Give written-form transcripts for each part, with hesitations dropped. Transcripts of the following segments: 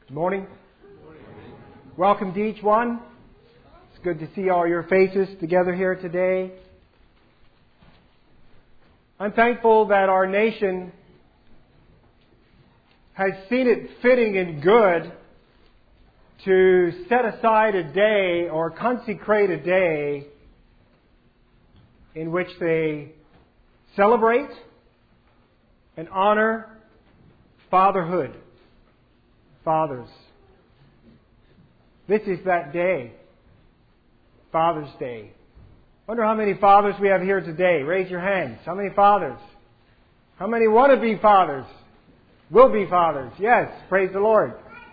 Good morning. Welcome to each one. It's good to see all your faces together here today. I'm thankful that our nation has seen it fitting and good to set aside a day or consecrate a day in which they celebrate and honor fatherhood. Fathers. This is that day. Father's Day. Wonder how many fathers we have here today. Raise your hands. How many fathers? How many want to be fathers? Will be fathers. Yes. Praise the Lord.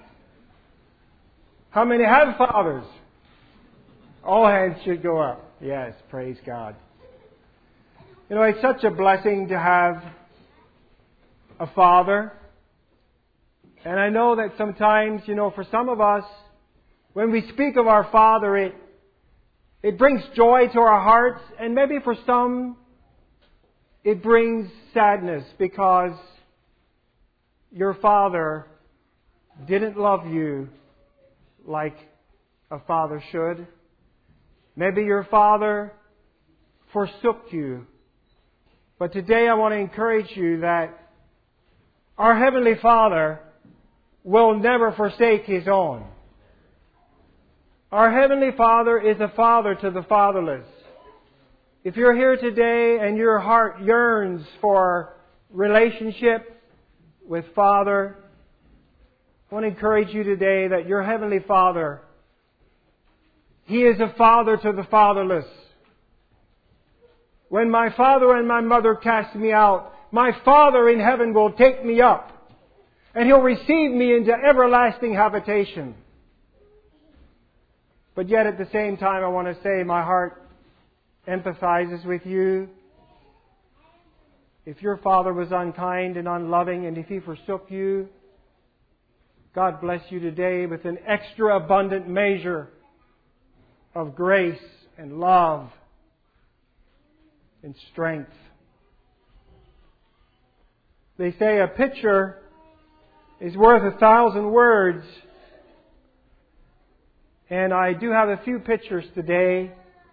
How many have fathers? All hands should go up. Yes. Praise God. You know, it's such a blessing to have a father. And I know that sometimes, for some of us, when we speak of our Father, it brings joy to our hearts. And maybe for some, it brings sadness because your father didn't love you like a father should. Maybe your father forsook you. But today I want to encourage you that our Heavenly Father will never forsake His own. Our Heavenly Father is a father to the fatherless. If you're here today and your heart yearns for relationship with Father, I want to encourage you today that your Heavenly Father, He is a father to the fatherless. When my father and my mother cast me out, my Father in heaven will take me up. And He'll receive me into everlasting habitation. But yet at the same time, I want to say my heart empathizes with you. If your father was unkind and unloving, and if he forsook you, God bless you today with an extra abundant measure of grace and love and strength. They say a picture is worth 1,000 words. And I do have a few pictures today.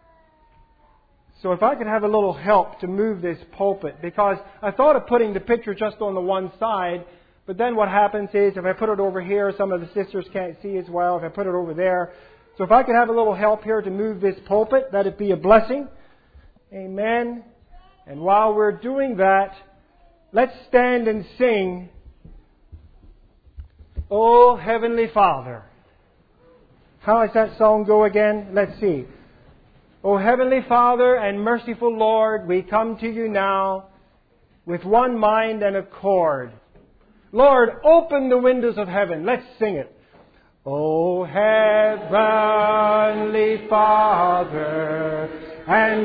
So if I could have a little help to move this pulpit, because I thought of putting the picture just on the one side, but then what happens is if I put it over here, some of the sisters can't see as well. If I put it over there. So if I could have a little help here to move this pulpit, that'd be a blessing. Amen. And while we're doing that, let's stand and sing, "Oh, Heavenly Father." How does that song go again? Let's see. "Oh, Heavenly Father and merciful Lord, we come to you now with one mind and accord. Lord, open the windows of heaven." Let's sing it. "Oh, Heavenly Father and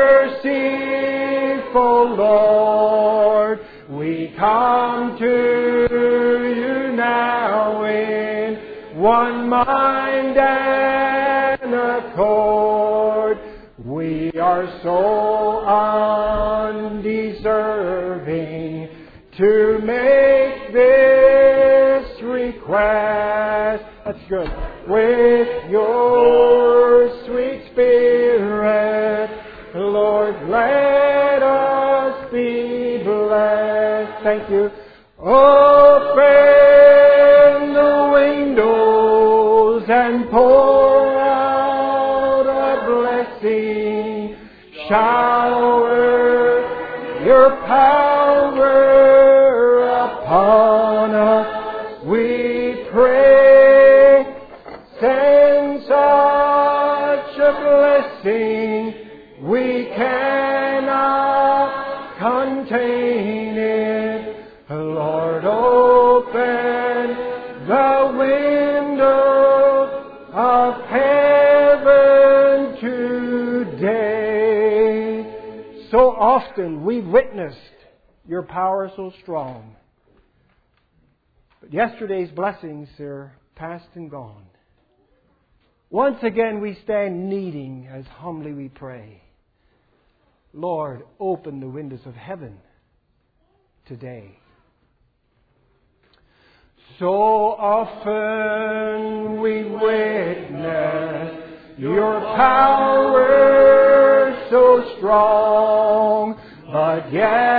merciful Lord, we come to you now in one mind and accord. We are so undeserving to make this request." That's good. "With your sweet Spirit, Lord, let us be blessed." Thank you. "Open the windows and pour out a blessing. Shower your power upon us, we pray. Send such a blessing we cannot contain it. Lord, open the window of heaven today." So often we've witnessed your power so strong. But yesterday's blessings are past and gone. Once again we stand needing as humbly we pray. Lord, open the windows of heaven today. So often we witness Your power so strong, but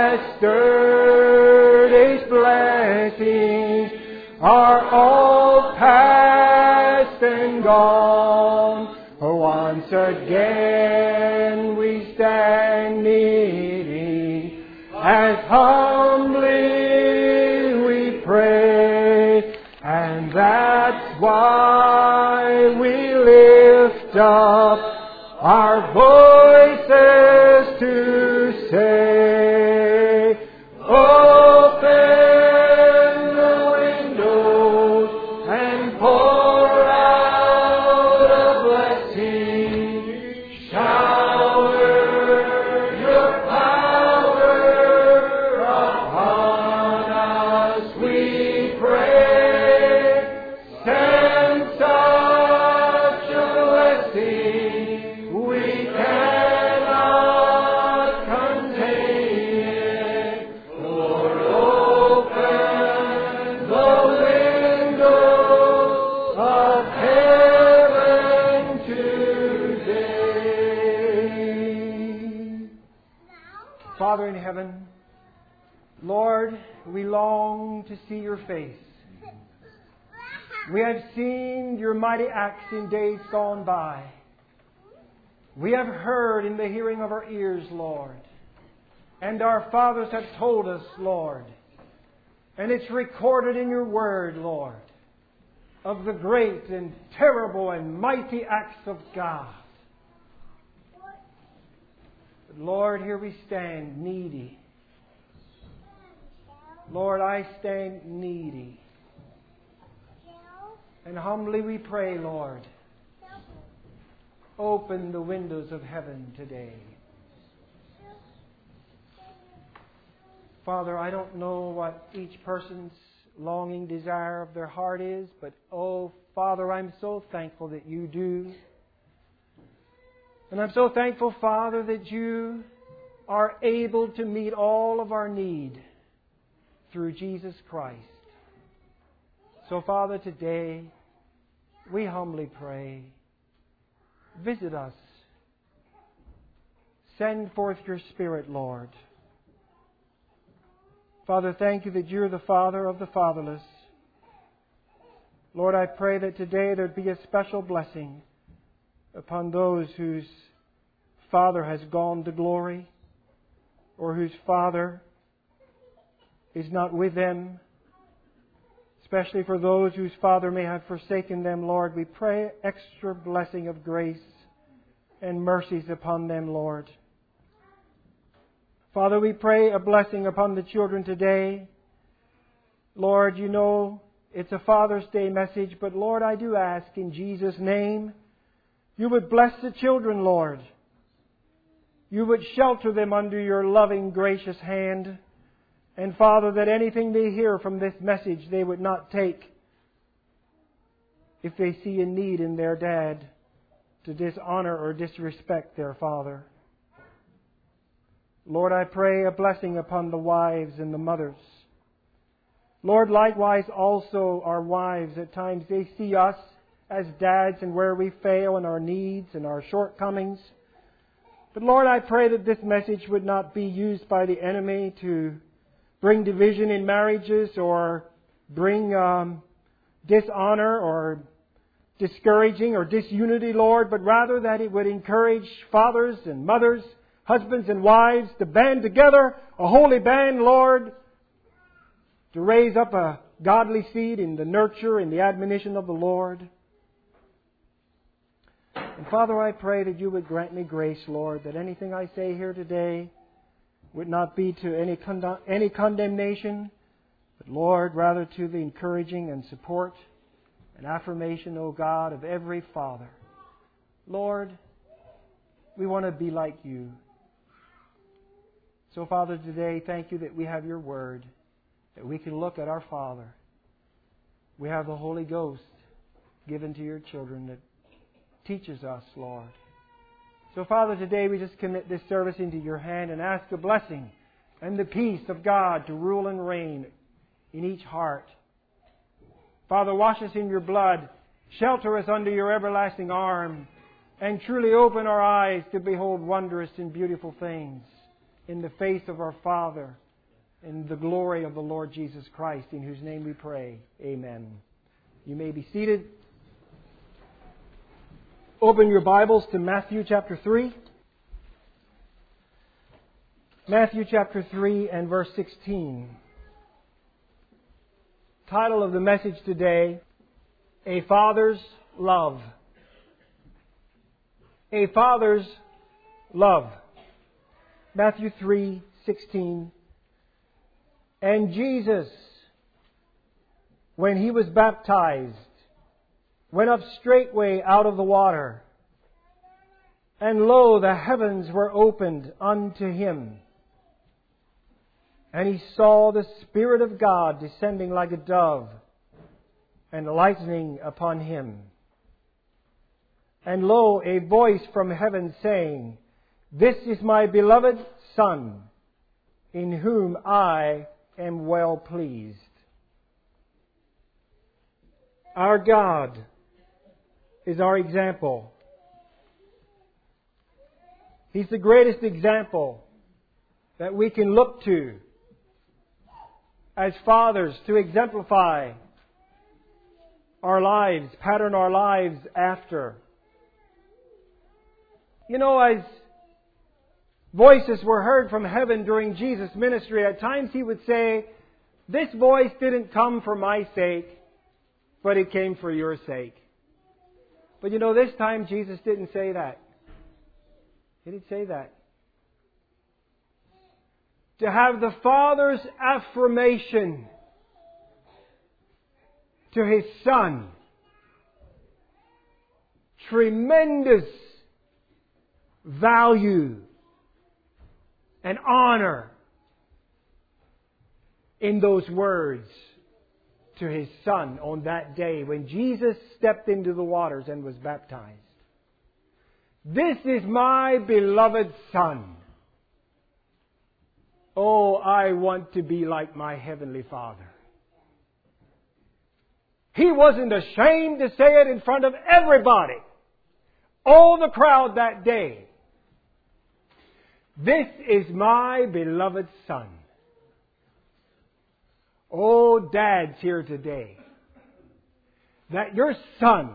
yesterday's blessings are all past and gone. Once again we stand needing, as humbly we pray, and that's why we lift up our voices to say, open the windows and pour out a blessing. Shower Your power upon us, we pray. Send such a blessing we cannot contain it. Lord, open the windows of heaven today. Father in heaven, Lord, we long to see Your face. We have seen Your mighty acts in days gone by. We have heard in the hearing of our ears, Lord. And our fathers have told us, Lord. And it's recorded in Your Word, Lord, of the great and terrible and mighty acts of God. But Lord, here we stand needy. Lord, I stand needy. And humbly we pray, Lord, open the windows of heaven today. Father, I don't know what each person's longing desire of their heart is, but oh, Father, I'm so thankful that You do. And I'm so thankful, Father, that You are able to meet all of our need through Jesus Christ. So, Father, today we humbly pray, visit us. Send forth Your Spirit, Lord. Father, thank You that You're the Father of the fatherless. Lord, I pray that today there'd be a special blessing upon those whose father has gone to glory, or whose father is not with them. Especially for those whose father may have forsaken them, Lord, we pray extra blessing of grace and mercies upon them, Lord. Father, we pray a blessing upon the children today. Lord, You know it's a Father's Day message, but Lord, I do ask in Jesus' name, You would bless the children, Lord. You would shelter them under Your loving, gracious hand. And Father, that anything they hear from this message they would not take if they see a need in their dad to dishonor or disrespect their father. Lord, I pray a blessing upon the wives and the mothers. Lord, likewise also our wives, at times they see us as dads and where we fail in our needs and our shortcomings. But Lord, I pray that this message would not be used by the enemy to bring division in marriages or bring dishonor or discouraging or disunity, Lord, but rather that it would encourage fathers and mothers, husbands and wives to band together, a holy band, Lord, to raise up a godly seed in the nurture and the admonition of the Lord. And Father, I pray that You would grant me grace, Lord, that anything I say here today would not be to any condemnation, but Lord, rather to the encouraging and support and affirmation, O God, of every father. Lord, we want to be like You. So, Father, today, thank You that we have Your Word, that we can look at our Father. We have the Holy Ghost given to Your children that teaches us, Lord. So, Father, today we just commit this service into Your hand and ask a blessing and the peace of God to rule and reign in each heart. Father, wash us in your blood. Shelter us under your everlasting arm. And truly open our eyes to behold wondrous and beautiful things in the face of our Father, in the glory of the Lord Jesus Christ, in whose name we pray. Amen. You may be seated. Open your Bibles to Matthew chapter 3. Matthew chapter 3 and verse 16. Title of the message today, A Father's Love. A Father's Love. Matthew 3:16. And Jesus, when He was baptized, went up straightway out of the water. And lo, the heavens were opened unto Him. And He saw the Spirit of God descending like a dove and lighting upon Him. And lo, a voice from heaven saying, This is my beloved Son, in whom I am well pleased. Our God is our example. He's the greatest example that we can look to as fathers to exemplify our lives, pattern our lives after. You know, as voices were heard from heaven during Jesus' ministry, at times He would say, This voice didn't come for my sake, but it came for your sake. But you know, this time Jesus didn't say that. He didn't say that. To have the Father's affirmation to His Son. Tremendous value and honor in those words to His Son on that day when Jesus stepped into the waters and was baptized. This is my beloved Son. Oh, I want to be like my Heavenly Father. He wasn't ashamed to say it in front of everybody. All the crowd that day. This is my beloved Son. Oh, dads here today, that your son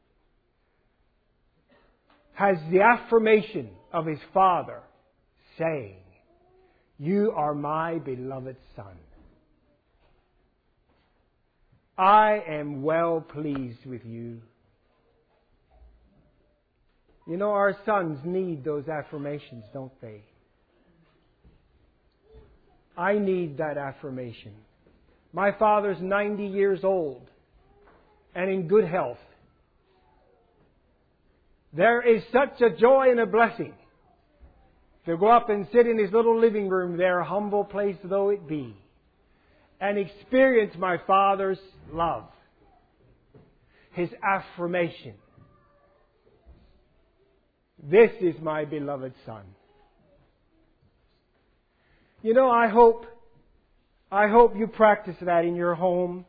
has the affirmation of his father saying, You are my beloved Son. I am well pleased with you. You know, our sons need those affirmations, don't they? I need that affirmation. My father's 90 years old and in good health. There is such a joy and a blessing to go up and sit in his little living room there, humble place though it be, and experience my Father's love, His affirmation. This is my beloved Son. You know, I hope you practice that in your home.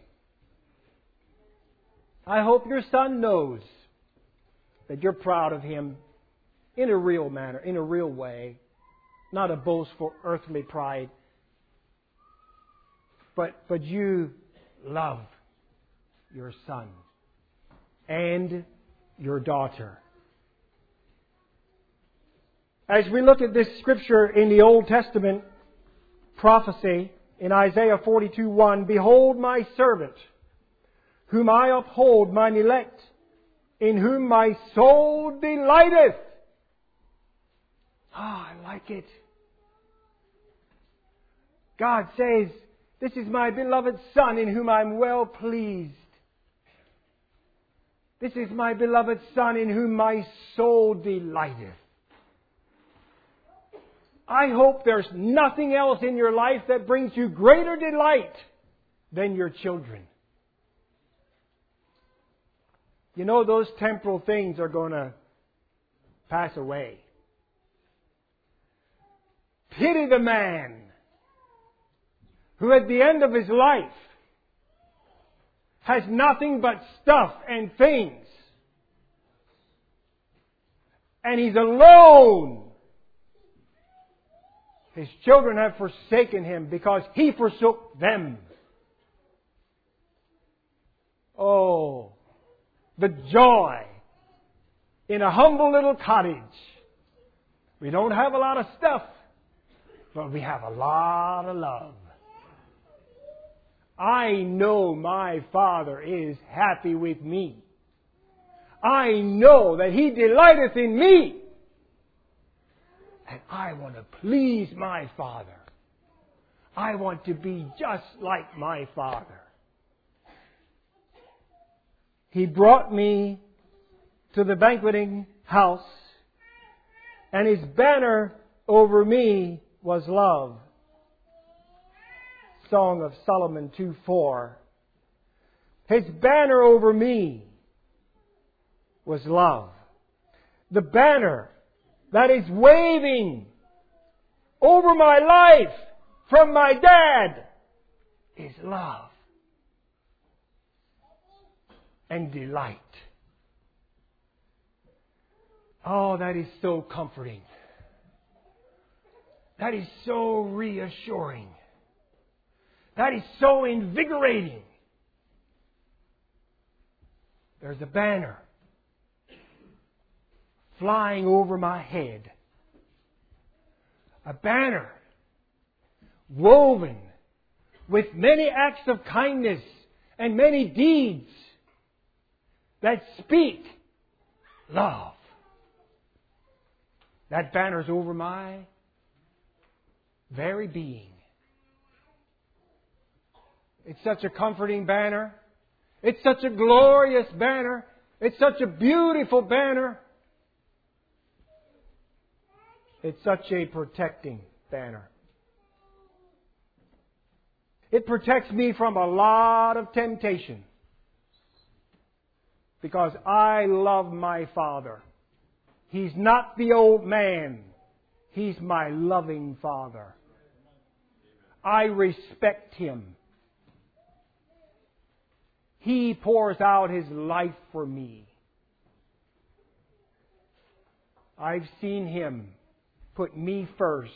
I hope your son knows that you're proud of him in a real manner, in a real way. Not a boastful earthly pride. But you love your son and your daughter. As we look at this scripture in the Old Testament prophecy in Isaiah 42:1, Behold my servant, whom I uphold, mine elect, in whom my soul delighteth. I like it. God says, This is my beloved Son, in whom I'm well pleased. This is my beloved Son, in whom my soul delighteth. I hope there's nothing else in your life that brings you greater delight than your children. You know, those temporal things are going to pass away. Pity the man who at the end of his life has nothing but stuff and things. And he's alone. His children have forsaken him because he forsook them. Oh, the joy in a humble little cottage. We don't have a lot of stuff, but we have a lot of love. I know my Father is happy with me. I know that He delighteth in me. And I want to please my Father. I want to be just like my Father. He brought me to the banqueting house, and His banner over me was love. Song of Solomon 2:4. His banner over me was love. The banner that is waving over my life from my dad is love and delight. Oh, that is so comforting. That is so reassuring. That is so invigorating. There's a banner flying over my head. A banner woven with many acts of kindness and many deeds that speak love. That banner's over my very being. It's such a comforting banner. It's such a glorious banner. It's such a beautiful banner. It's such a protecting banner. It protects me from a lot of temptation because I love my Father. He's not the old man. He's my loving Father. I respect Him. He pours out His life for me. I've seen Him put me first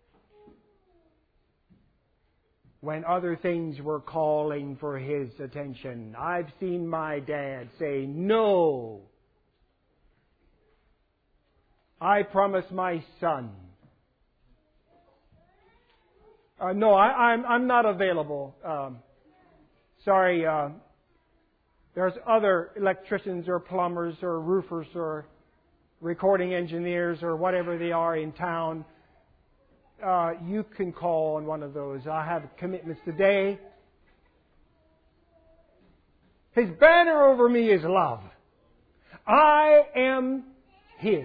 when other things were calling for His attention. I've seen my dad say, "No, I promise my son. No, I'm not available. Sorry, there's other electricians or plumbers or roofers or recording engineers or whatever they are in town. You can call on one of those. I have commitments today." His banner over me is love. I am His.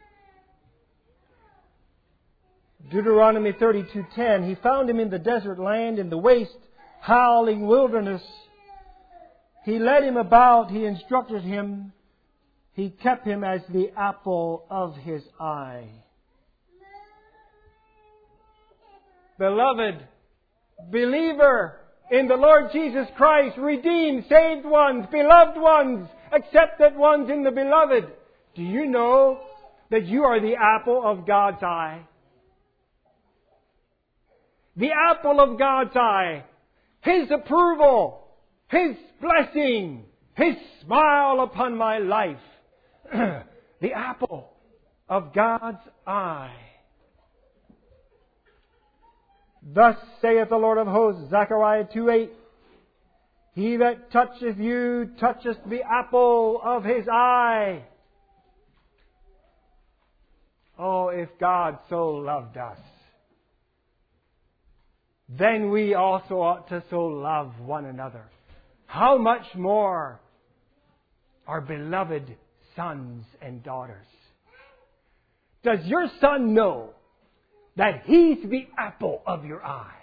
Deuteronomy 32:10, He found him in the desert land, in the waste, howling wilderness. He led him about, He instructed him, He kept him as the apple of His eye. Beloved, believer in the Lord Jesus Christ, redeemed, saved ones, beloved ones, accepted ones in the Beloved, do you know that you are the apple of God's eye? The apple of God's eye. His approval, His blessing, His smile upon my life. The apple of God's eye. Thus saith the Lord of hosts, Zechariah 2:8, He that toucheth you toucheth the apple of His eye. Oh, if God so loved us, then we also ought to so love one another. How much more our beloved sons and daughters. Does your son know that he's the apple of your eye?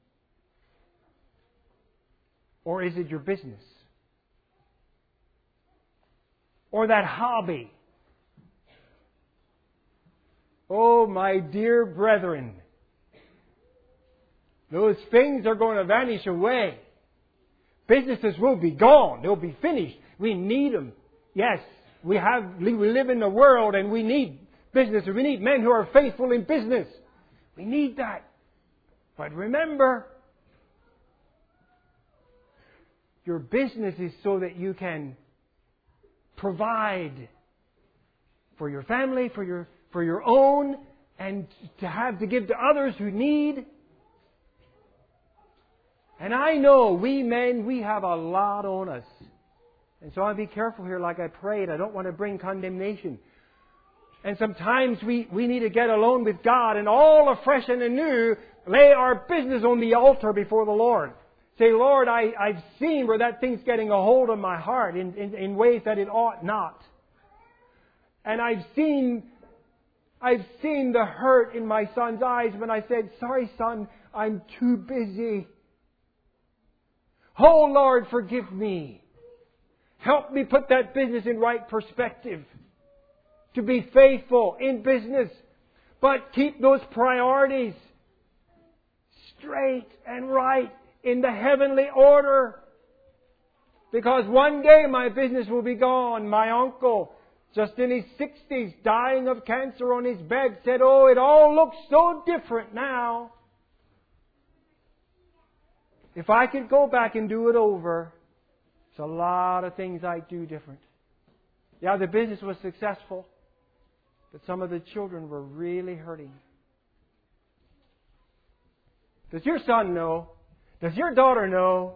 Or is it your business? Or that hobby? Oh, my dear brethren, those things are going to vanish away. Businesses will be gone. They'll be finished. We need them. Yes, we live in the world and we need business. We need men who are faithful in business. We need that. But remember, your business is so that you can provide for your family, for your own, and to give to others who need. And I know we men, we have a lot on us. And so I'll be careful here like I prayed. I don't want to bring condemnation. And sometimes we need to get alone with God and all afresh and anew lay our business on the altar before the Lord. Say, Lord, I've seen where that thing's getting a hold of my heart in ways that it ought not. And I've seen the hurt in my son's eyes when I said, sorry, son, I'm too busy. Oh, Lord, forgive me. Help me put that business in right perspective. To be faithful in business. But keep those priorities straight and right in the heavenly order. Because one day my business will be gone. My uncle, just in his 60s, dying of cancer on his bed, said, oh, it all looks so different now. If I could go back and do it over, there's a lot of things I'd do different. Yeah, the business was successful, but some of the children were really hurting. Does your son know? Does your daughter know?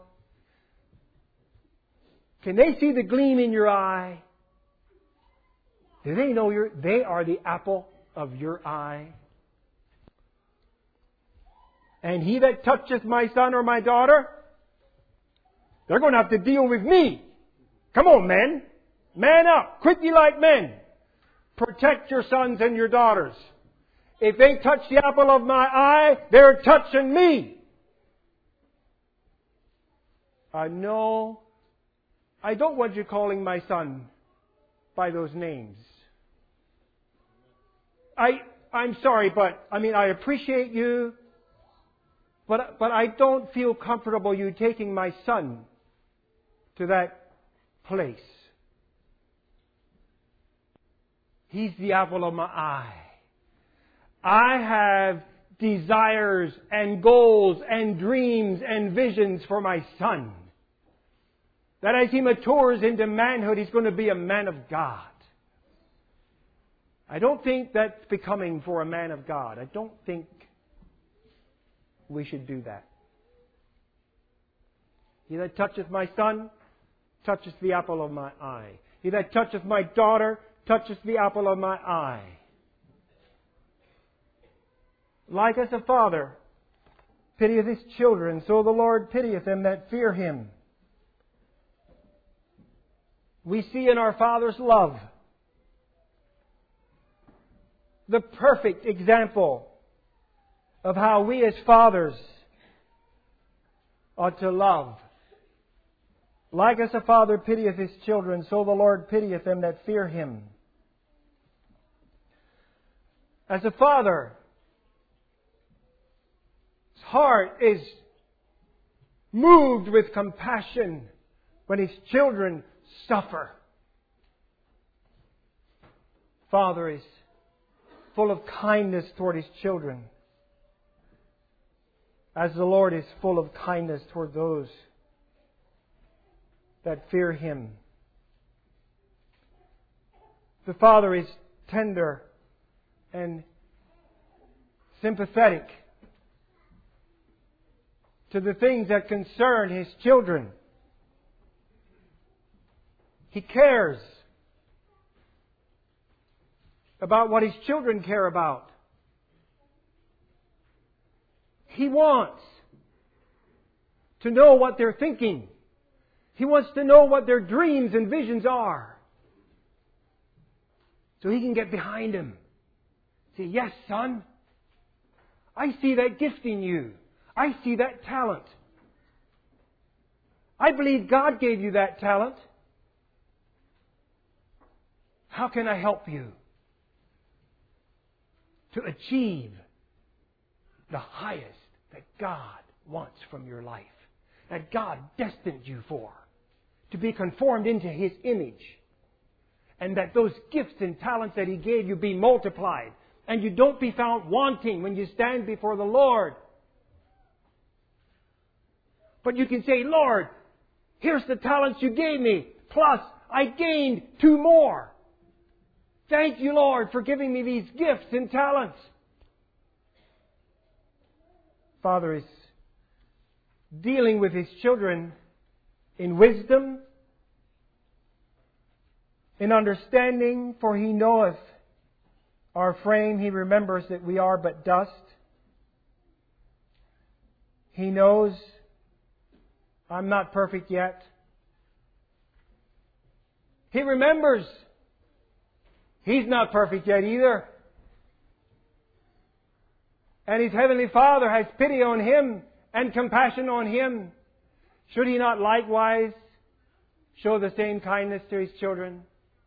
Can they see the gleam in your eye? Do they know they are the apple of your eye? And he that toucheth my son or my daughter, they're going to have to deal with me. Come on, men. Man up. Quit ye like men. Protect your sons and your daughters. If they touch the apple of my eye, they're touching me. No, I don't want you calling my son by those names. I'm sorry, but I appreciate you. But I don't feel comfortable you taking my son to that place. He's the apple of my eye. I have desires and goals and dreams and visions for my son. That as he matures into manhood, he's going to be a man of God. I don't think that's becoming for a man of God. I don't think we should do that. He that toucheth my son, toucheth the apple of my eye. He that toucheth my daughter, toucheth the apple of my eye. Like as a father pitieth his children, so the Lord pitieth them that fear Him. We see in our Father's love the perfect example of how we as fathers ought to love. Like as a father pitieth his children, so the Lord pitieth them that fear Him. As a father, his heart is moved with compassion when his children suffer. Father is full of kindness toward his children, as the Lord is full of kindness toward those that fear Him. The Father is tender and sympathetic to the things that concern His children. He cares about what His children care about. He wants to know what they're thinking. He wants to know what their dreams and visions are, so He can get behind them. Say, yes, son, I see that gift in you. I see that talent. I believe God gave you that talent. How can I help you to achieve the highest that God wants from your life? that God destined you for, to be conformed into His image, and that those gifts and talents that He gave you be multiplied, and you don't be found wanting when you stand before the Lord. But you can say, Lord, here's the talents you gave me, plus I gained 2 more. Thank you, Lord, for giving me these gifts and talents. Father is dealing with His children in wisdom, in understanding, for He knoweth our frame. He remembers that we are but dust. He knows I'm not perfect yet. He remembers He's not perfect yet either. And His Heavenly Father has pity on him and compassion on him. Should He not likewise show the same kindness to His children?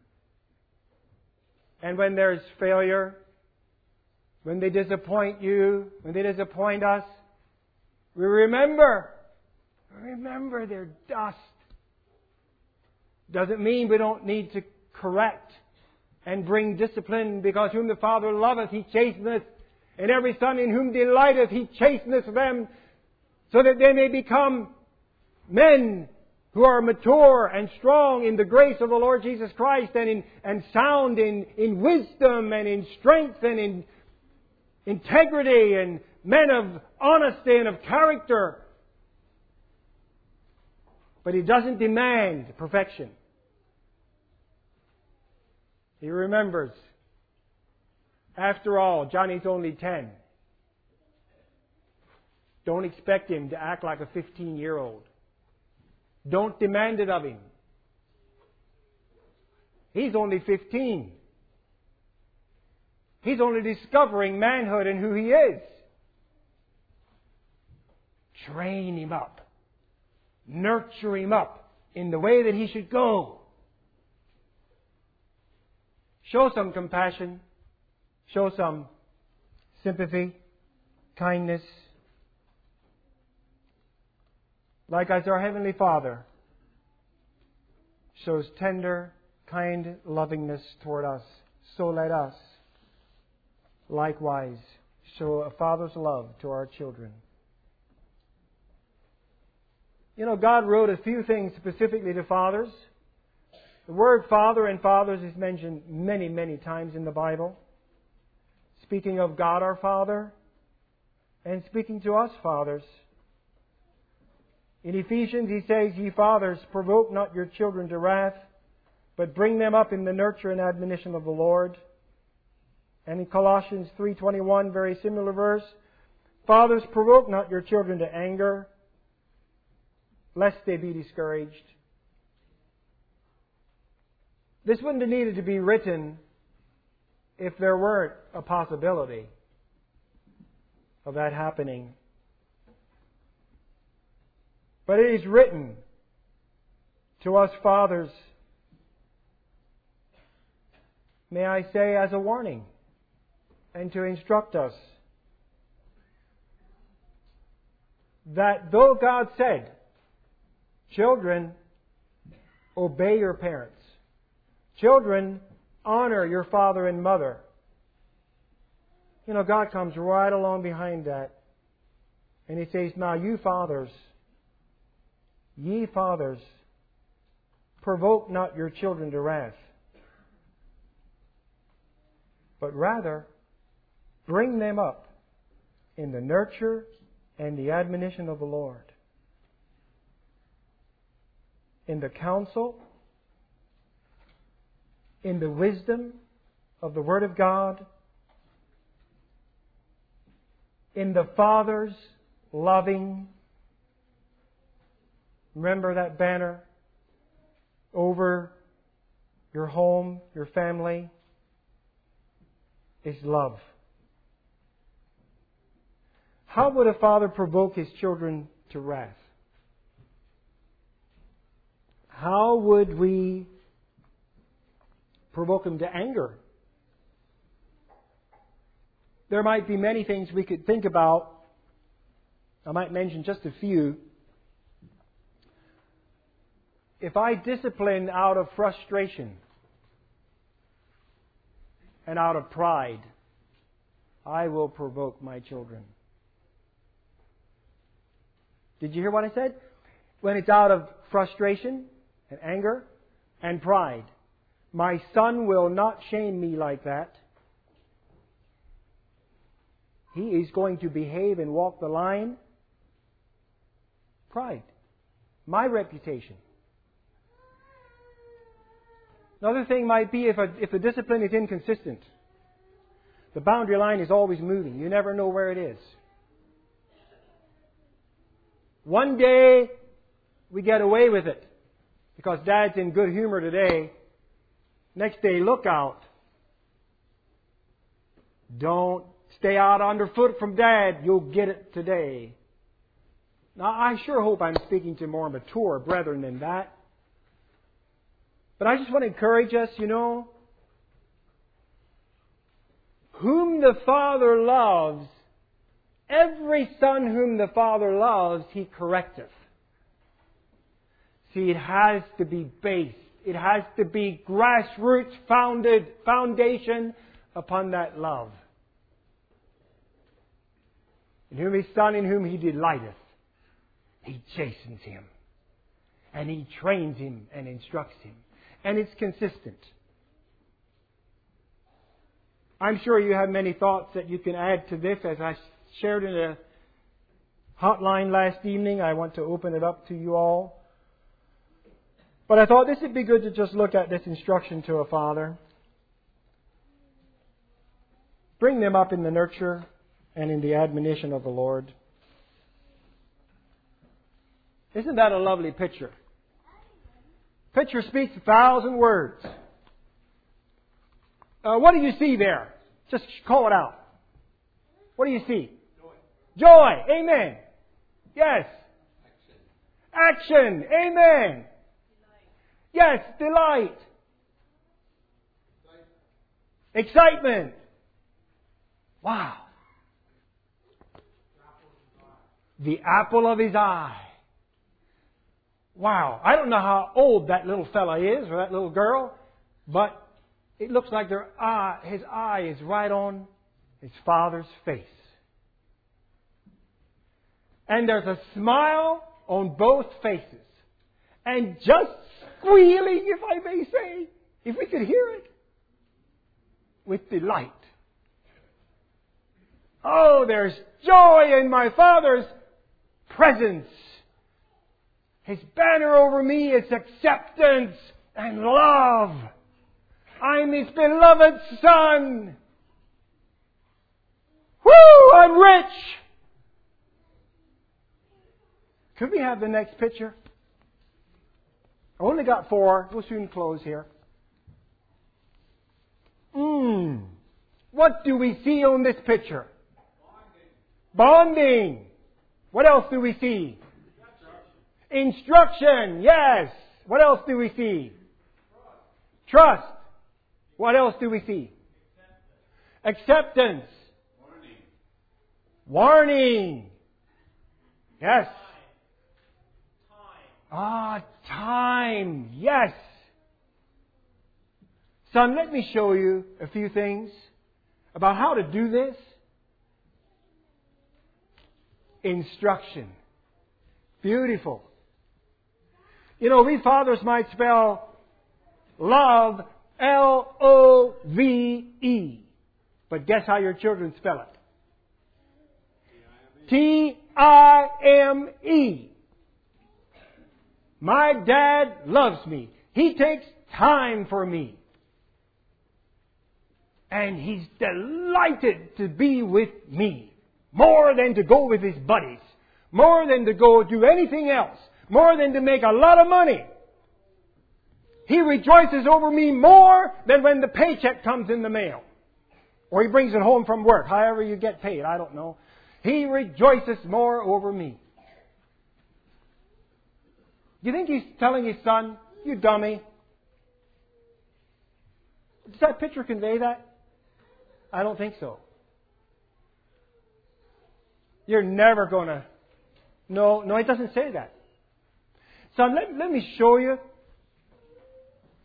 And when there's failure, when they disappoint you, when they disappoint us, we remember they're dust. Doesn't mean we don't need to correct and bring discipline, because whom the Father loveth, He chasteneth, and every son in whom delighteth, He chasteneth them, so that they may become men who are mature and strong in the grace of the Lord Jesus Christ, and sound in wisdom and in strength and in integrity, and men of honesty and of character. But He doesn't demand perfection. He remembers, after all, Johnny's only 10. Don't expect him to act like a 15-year-old. Don't demand it of him. He's only 15. He's only discovering manhood and who he is. Train him up. Nurture him up in the way that he should go. Show some compassion. Show some sympathy, kindness. Like as our Heavenly Father shows tender, kind lovingness toward us, so let us likewise show a father's love to our children. You know, God wrote a few things specifically to fathers. The word father and fathers is mentioned many, many times in the Bible. Speaking of God our Father, and speaking to us fathers. In Ephesians he says, Ye fathers, provoke not your children to wrath, but bring them up in the nurture and admonition of the Lord. And in Colossians 3:21, very similar verse, Fathers, provoke not your children to anger, lest they be discouraged. This wouldn't have needed to be written if there weren't a possibility of that happening. But it is written to us fathers, may I say, as a warning and to instruct us that though God said, children, obey your parents. Children, honor your father and mother. You know, God comes right along behind that. And He says, now ye fathers, provoke not your children to wrath, but rather bring them up in the nurture and the admonition of the Lord, in the counsel, in the wisdom of the Word of God, in the Father's loving. Remember that banner over your home, your family, is love. How would a father provoke his children to wrath? How would we provoke them to anger? There might be many things we could think about. I might mention just a few. if I discipline out of frustration and out of pride, I will provoke my children. Did you hear what I said? When it's out of frustration and anger and pride, my son will not shame me like that. He is going to behave and walk the line. Pride. My reputation. Another thing might be if the discipline is inconsistent. The boundary line is always moving. You never know where it is. One day, we get away with it because Dad's in good humor today. Next day, look out. Don't stay out underfoot from Dad. You'll get it today. Now, I sure hope I'm speaking to more mature brethren than that. But I just want to encourage us, whom the Father loves, every son whom the Father loves, He correcteth. See, it has to be based. It has to be grassroots foundation upon that love. In whom His Son, in whom He delighteth, He chastens him. And He trains him and instructs him. And it's consistent. I'm sure you have many thoughts that you can add to this. As I shared in a hotline last evening, I want to open it up to you all. But I thought this would be good to just look at this instruction to a father. Bring them up in the nurture and in the admonition of the Lord. Isn't that a lovely picture? Picture speaks 1,000 words. What do you see there? Just call it out. What do you see? Joy. Joy. Amen. Yes. Action. Amen. Yes. Delight. Excitement. Wow. The apple of His eye. Wow. I don't know how old that little fella is or that little girl, but it looks like his eye is right on his father's face. And there's a smile on both faces. And just squealing, if I may say, if we could hear it, with delight. Oh, there's joy in my Father's presence. His banner over me is acceptance and love. I'm His beloved Son. Woo! I'm rich. Could we have the next picture? I only got 4. We'll soon close here. What do we see on this picture? Bonding. What else do we see? Instruction. Yes. What else do we see? Trust. What else do we see? Acceptance. Warning. Yes. Time. Yes. Son, let me show you a few things about how to do this. Instruction. Beautiful. We fathers might spell love Love. But guess how your children spell it? Time. My dad loves me. He takes time for me. And he's delighted to be with me. More than to go with his buddies. More than to go do anything else. More than to make a lot of money. He rejoices over me more than when the paycheck comes in the mail. Or he brings it home from work. However you get paid, I don't know. He rejoices more over me. Do you think he's telling his son, you dummy? Does that picture convey that? I don't think so. You're never going to... No, it doesn't say that. Son, let me show you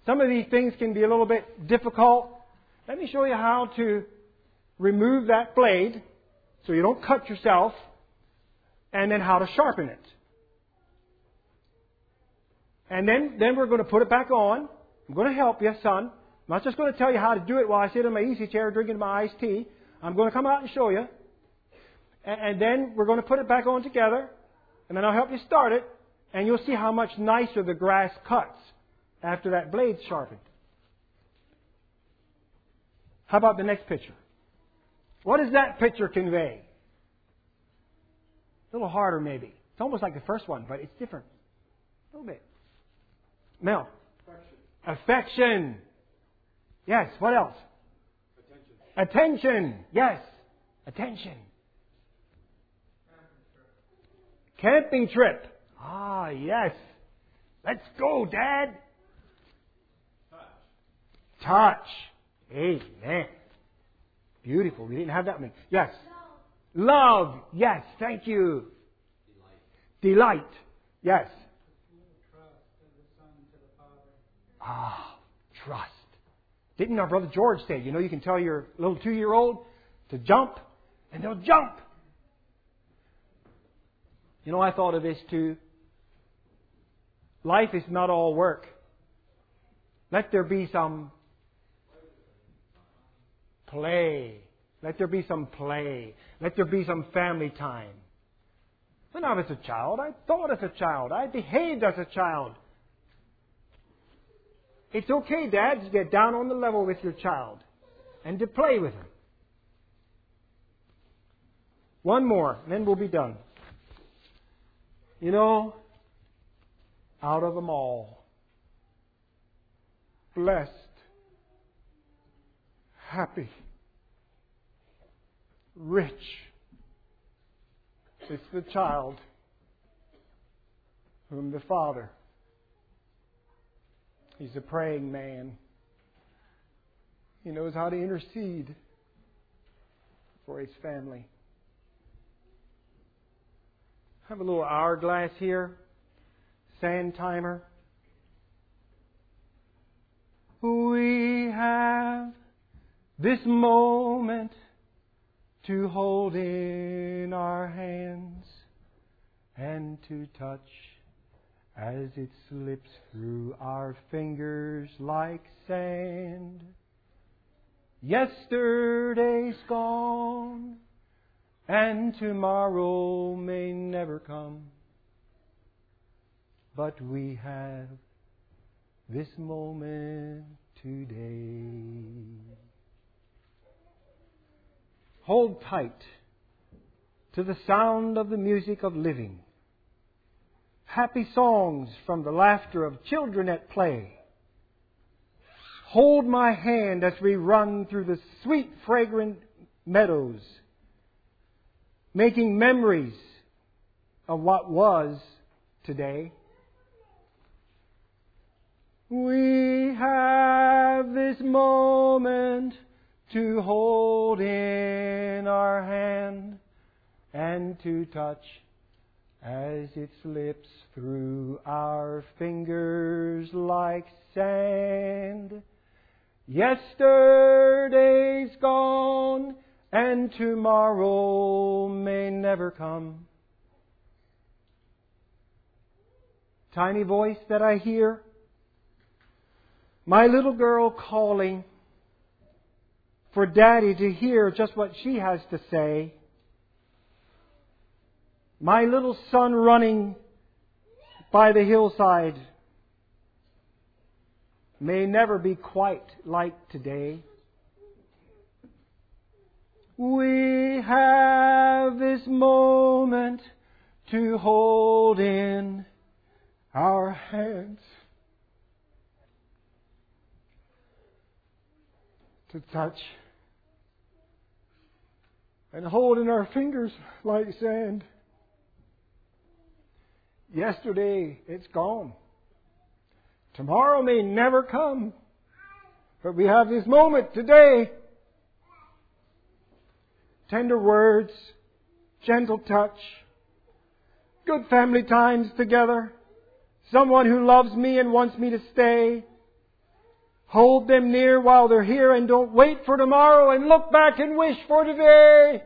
Some of these things can be a little bit difficult. Let me show you how to remove that blade so you don't cut yourself, and then how to sharpen it. And then we're going to put it back on. I'm going to help you, son. I'm not just going to tell you how to do it while I sit in my easy chair drinking my iced tea. I'm going to come out and show you. And then we're going to put it back on together. And then I'll help you start it. And you'll see how much nicer the grass cuts after that blade's sharpened. How about the next picture? What does that picture convey? A little harder maybe. It's almost like the first one, but it's different. A little bit. Mel. Affection. Yes. What else? Attention. Yes. Attention. Camping trip. Ah, yes. Let's go, Dad. Touch. Amen. Beautiful. We didn't have that many. Yes. Love. Yes. Thank you. Delight. Yes. Ah, trust. Didn't our brother George say, you can tell your little 2-year-old to jump, and they'll jump. I thought of this too. Life is not all work. Let there be some play. Let there be some play. Let there be some family time. When I was a child, I thought as a child. I behaved as a child. It's okay, Dad, to get down on the level with your child and to play with him. One more, and then we'll be done. Out of them all, blessed, happy, rich, it's the child whom the Father, He's a praying man. He knows how to intercede for his family. I have a little hourglass here. Sand timer. We have this moment to hold in our hands and to touch as it slips through our fingers like sand. Yesterday's gone and tomorrow may never come. But we have this moment today. Hold tight to the sound of the music of living. Happy songs from the laughter of children at play. Hold my hand as we run through the sweet, fragrant meadows, making memories of what was today. We have this moment to hold in our hand and to touch as it slips through our fingers like sand. Yesterday's gone and tomorrow may never come. Tiny voice that I hear, my little girl calling for Daddy to hear just what she has to say. My little son running by the hillside may never be quite like today. We have this moment to hold in our hands, to touch and hold in our fingers like sand. Yesterday, it's gone. Tomorrow may never come. But we have this moment today. Tender words, gentle touch, good family times together, someone who loves me and wants me to stay, Hold them near while they're here and don't wait for tomorrow and look back and wish for today.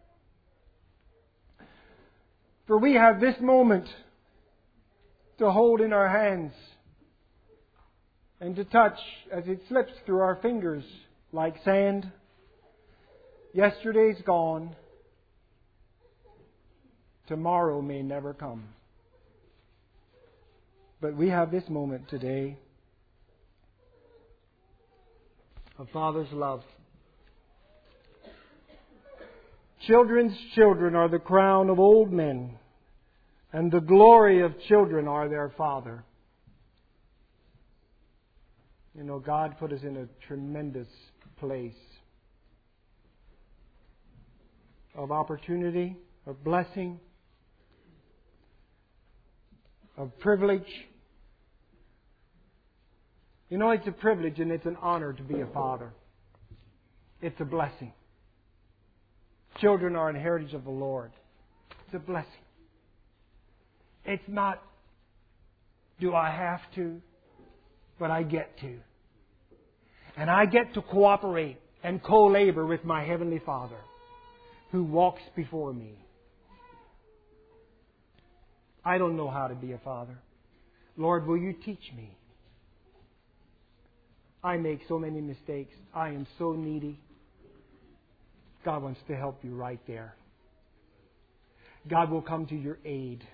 For we have this moment to hold in our hands and to touch as it slips through our fingers like sand. Yesterday's gone. Tomorrow may never come. But we have this moment today of Father's love. Children's children are the crown of old men, and the glory of children are their Father. You know, God put us in a tremendous place of opportunity, of blessing, of privilege. You know, it's a privilege and it's an honor to be a father. It's a blessing. Children are an heritage of the Lord. It's a blessing. It's not, do I have to? But I get to. And I get to cooperate and co-labor with my Heavenly Father who walks before me. I don't know how to be a father. Lord, will you teach me? I make so many mistakes. I am so needy. God wants to help you right there. God will come to your aid.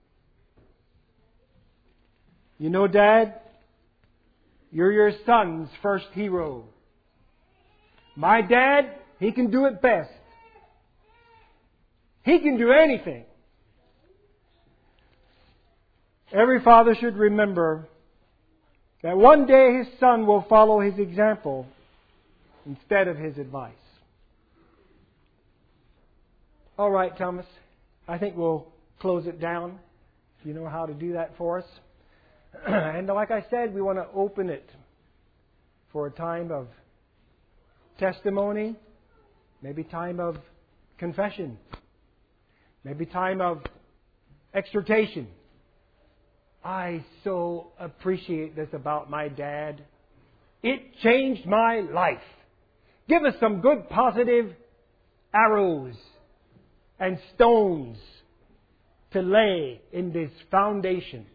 You know, Dad, you're your son's first hero. My dad, he can do it best. He can do anything. Every father should remember that one day his son will follow his example instead of his advice. All right, Thomas. I think we'll close it down. You know how to do that for us. And like I said, we want to open it for a time of testimony, maybe time of confession, maybe time of exhortation. I so appreciate this about my dad. It changed my life. Give us some good positive arrows and stones to lay in this foundation.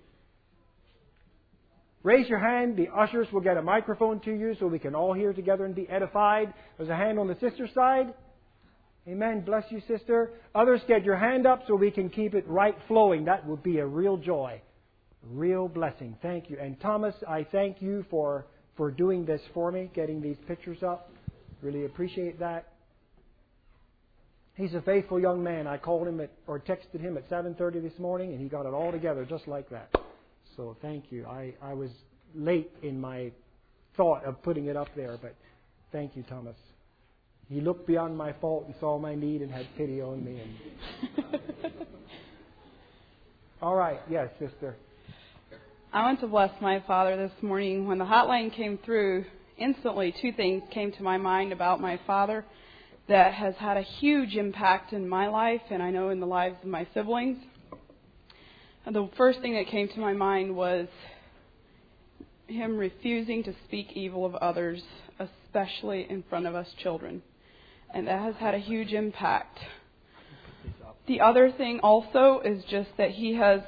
Raise your hand. The ushers will get a microphone to you so we can all hear together and be edified. There's a hand on the sister's side. Amen. Bless you, sister. Others, get your hand up so we can keep it right flowing. That would be a real joy. Real blessing. Thank you. And Thomas, I thank you for doing this for me, getting these pictures up. Really appreciate that. He's a faithful young man. I called him or texted him at 7:30 this morning, and he got it all together just like that. So thank you. I was late in my thought of putting it up there, but thank you, Thomas. He looked beyond my fault and saw my need and had pity on me. All right. Yes, sister. I want to bless my father this morning. When the hotline came through, instantly two things came to my mind about my father that has had a huge impact in my life and I know in the lives of my siblings. And the first thing that came to my mind was him refusing to speak evil of others, especially in front of us children. And that has had a huge impact. The other thing also is just that he has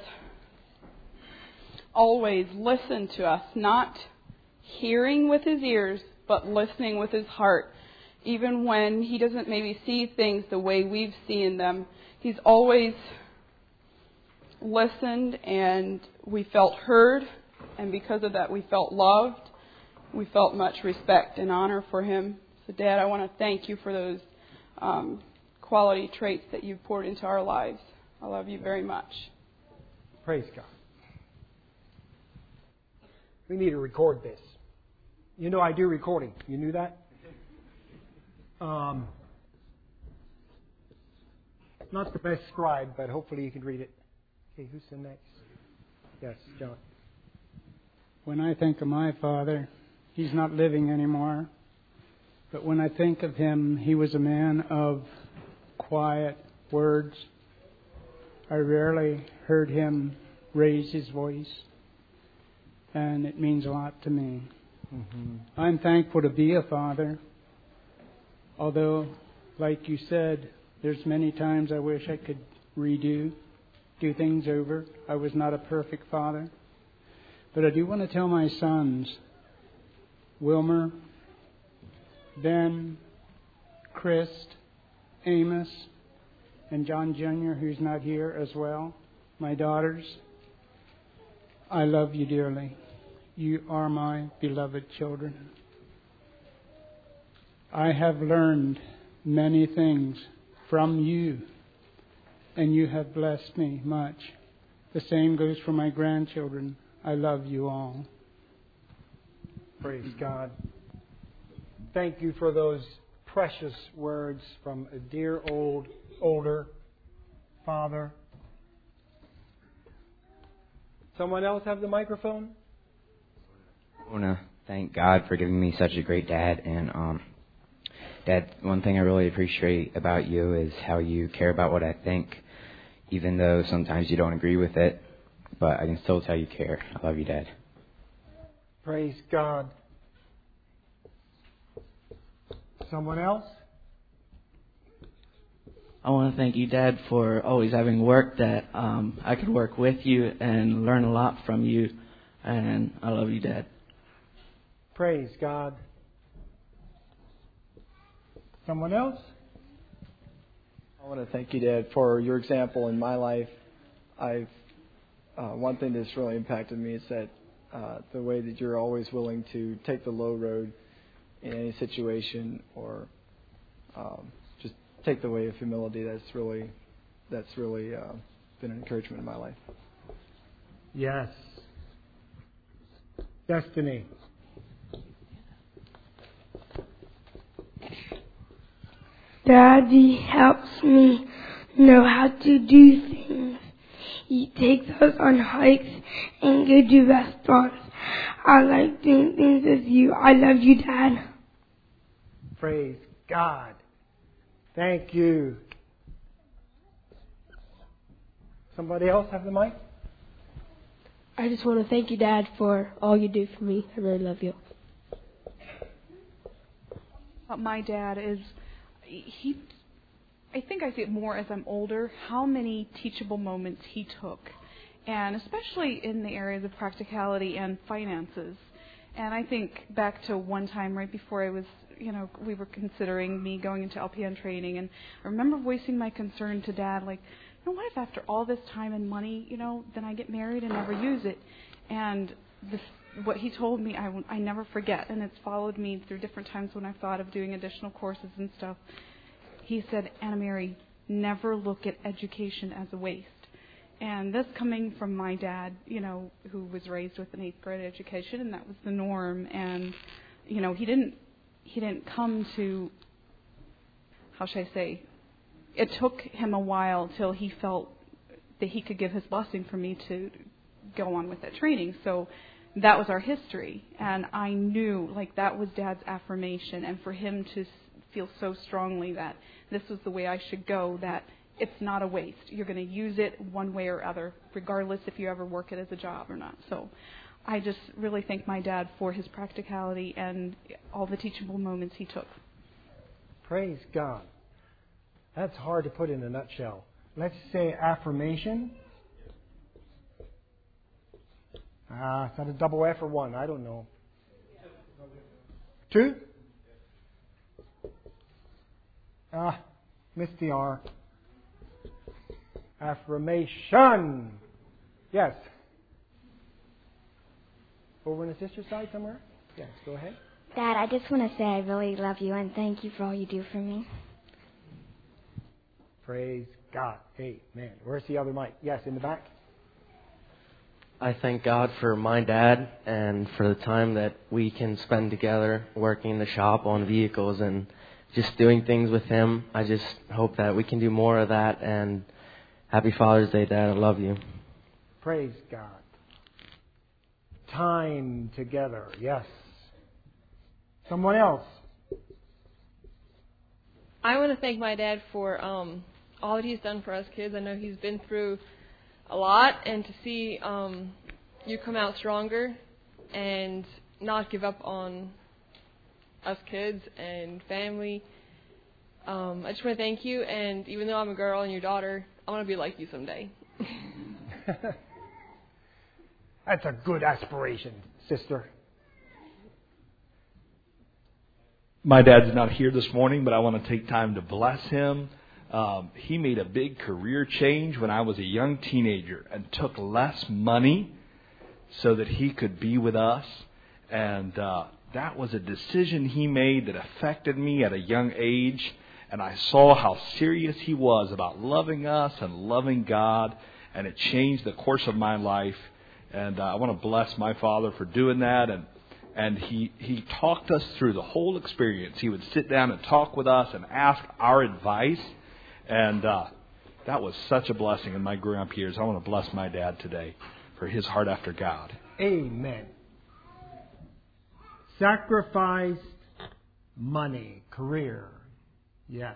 always listened to us, not hearing with his ears, but listening with his heart. Even when he doesn't maybe see things the way we've seen them, he's always listened, and we felt heard, and because of that we felt loved. We felt much respect and honor for him. So Dad, I want to thank you for those quality traits that you've poured into our lives. I love you very much. Praise God. We need to record this. You know I do recording. You knew that? Not the best scribe, but hopefully you can read it. Okay, who's the next? Yes, John. When I think of my father, he's not living anymore. But when I think of him, he was a man of quiet words. I rarely heard him raise his voice, and it means a lot to me. Mm-hmm. I'm thankful to be a father. Although, like you said, there's many times I wish I could do things over. I was not a perfect father. But I do want to tell my sons, Wilmer, Ben, Chris, Amos, and John Jr., who's not here as well, my daughters, I love you dearly. You are my beloved children. I have learned many things from you, and you have blessed me much. The same goes for my grandchildren. I love you all. Praise God. Thank you for those precious words from a dear older father. Someone else have the microphone? I want to thank God for giving me such a great dad. And Dad, one thing I really appreciate about you is how you care about what I think, even though sometimes you don't agree with it. But I can still tell you care. I love you, Dad. Praise God. Someone else? I want to thank you, Dad, for always having work that I could work with you and learn a lot from you. And I love you, Dad. Praise God. Someone else? I want to thank you, Dad, for your example in my life. One thing that's really impacted me is that the way that you're always willing to take the low road in any situation, or just take the way of humility. That's really been an encouragement in my life. Yes. Destiny. Daddy helps me know how to do things. He takes us on hikes and go to restaurants. I like doing things with you. I love you, Dad. Praise God. Thank you. Somebody else have the mic? I just want to thank you, Dad, for all you do for me. I really love you. My dad is, I think I see it more as I'm older, how many teachable moments he took, and especially in the areas of practicality and finances. And I think back to one time right before I was, we were considering me going into LPN training, and I remember voicing my concern to Dad, like, what if after all this time and money, then I get married and never use it? And what he told me, I never forget, and it's followed me through different times when I've thought of doing additional courses and stuff. He said, Anna Mary, never look at education as a waste. And this coming from my dad, who was raised with an 8th grade education, and that was the norm. And, he didn't come to, how should I say, it took him a while till he felt that he could give his blessing for me to go on with that training. So that was our history. And I knew, that was Dad's affirmation. And for him to feel so strongly that this was the way I should go, that it's not a waste. You're going to use it one way or other, regardless if you ever work it as a job or not. So I just really thank my dad for his practicality and all the teachable moments he took. Praise God. That's hard to put in a nutshell. Let's say affirmation. Is that a double F or one? I don't know. 2? Missed the R. Affirmation. Yes. Over on the sister side somewhere? Yes, go ahead. Dad, I just want to say I really love you and thank you for all you do for me. Praise God. Amen. Where's the other mic? Yes, in the back. I thank God for my dad and for the time that we can spend together working in the shop on vehicles and just doing things with him. I just hope that we can do more of that. And happy Father's Day, Dad. I love you. Praise God. Time together. Yes. Someone else. I want to thank my dad for all that he's done for us kids. I know he's been through a lot, and to see you come out stronger and not give up on us kids and family. I just want to thank you, and even though I'm a girl and your daughter, I want to be like you someday. That's a good aspiration, sister. My dad's not here this morning, but I want to take time to bless him. He made a big career change when I was a young teenager and took less money so that he could be with us. And that was a decision he made that affected me at a young age. And I saw how serious he was about loving us and loving God. And it changed the course of my life. And I want to bless my father for doing that. And he talked us through the whole experience. He would sit down and talk with us and ask our advice. And that was such a blessing in my growing up years. I want to bless my dad today for his heart after God. Amen. Sacrificed money, career. Yes.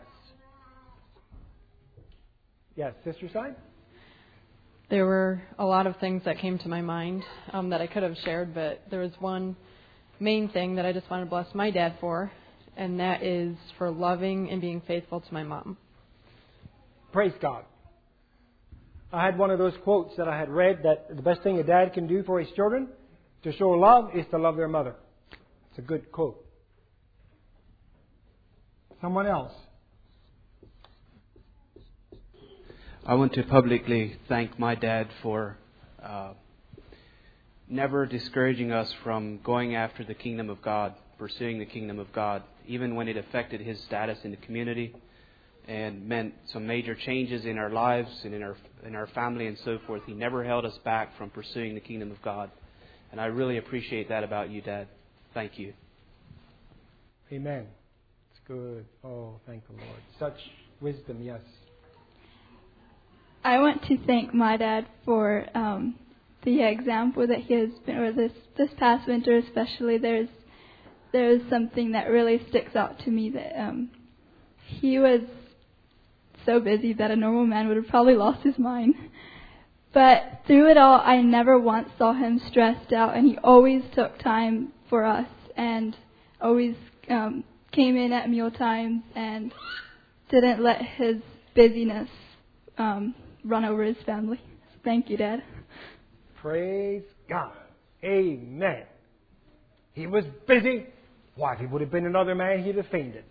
Yes, sister side? There were a lot of things that came to my mind that I could have shared, but there was one main thing that I just want to bless my dad for, and that is for loving and being faithful to my mom. Praise God. I had one of those quotes that I had read that the best thing a dad can do for his children to show love is to love their mother. It's a good quote. Someone else. I want to publicly thank my dad for never discouraging us from going after the kingdom of God, pursuing the kingdom of God, even when it affected his status in the community and meant some major changes in our lives and in our family and so forth. He never held us back from pursuing the kingdom of God. And I really appreciate that about you, Dad. Thank you. Amen. It's good. Oh, thank the Lord. Such wisdom, yes. I want to thank my dad for the example that he has been, or this past winter especially. There's something that really sticks out to me, that he was so busy that a normal man would have probably lost his mind. But through it all, I never once saw him stressed out, and he always took time for us and always came in at meal times and didn't let his busyness run over his family. Thank you, Dad. Praise God. Amen. He was busy. Why, if he would have been another man, he'd have fainted.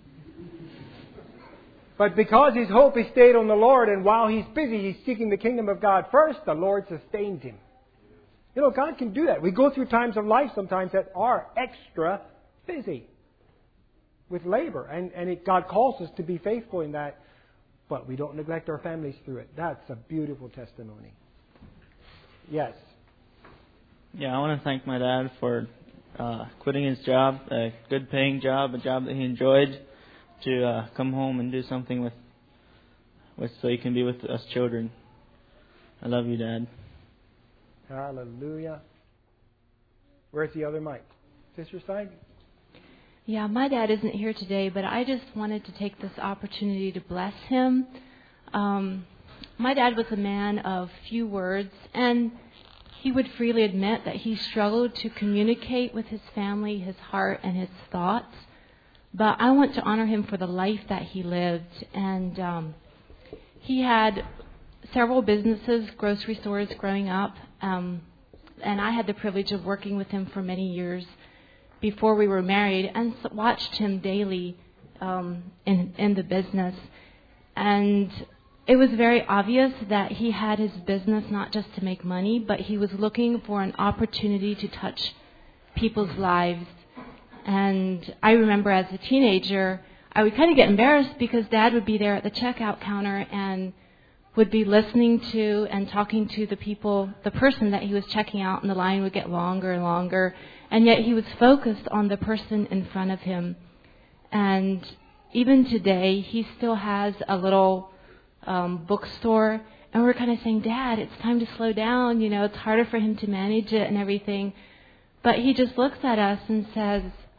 But because his hope is stayed on the Lord, and while he's busy, he's seeking the kingdom of God first, the Lord sustains him. You know, God can do that. We go through times of life sometimes that are extra busy with labor. And God calls us to be faithful in that. But we don't neglect our families through it. That's a beautiful testimony. Yes. Yeah, I want to thank my dad for quitting his job, a good paying job, a job that he enjoyed, to come home and do something with so he can be with us children. I love you, Dad. Hallelujah. Where's the other mic? Sister side? Yeah, my dad isn't here today, but I just wanted to take this opportunity to bless him. My dad was a man of few words, and he would freely admit that he struggled to communicate with his family, his heart, and his thoughts. But I want to honor him for the life that he lived. And he had several businesses, grocery stores growing up, and I had the privilege of working with him for many years before we were married, and watched him daily in the business. And it was very obvious that he had his business not just to make money, but he was looking for an opportunity to touch people's lives. And I remember as a teenager, I would kind of get embarrassed because Dad would be there at the checkout counter and would be listening to and talking to the person that he was checking out, and the line would get longer and longer. And yet he was focused on the person in front of him. And even today, he still has a little bookstore. And we're kind of saying, Dad, it's time to slow down. You know, it's harder for him to manage it and everything. But he just looks at us and says,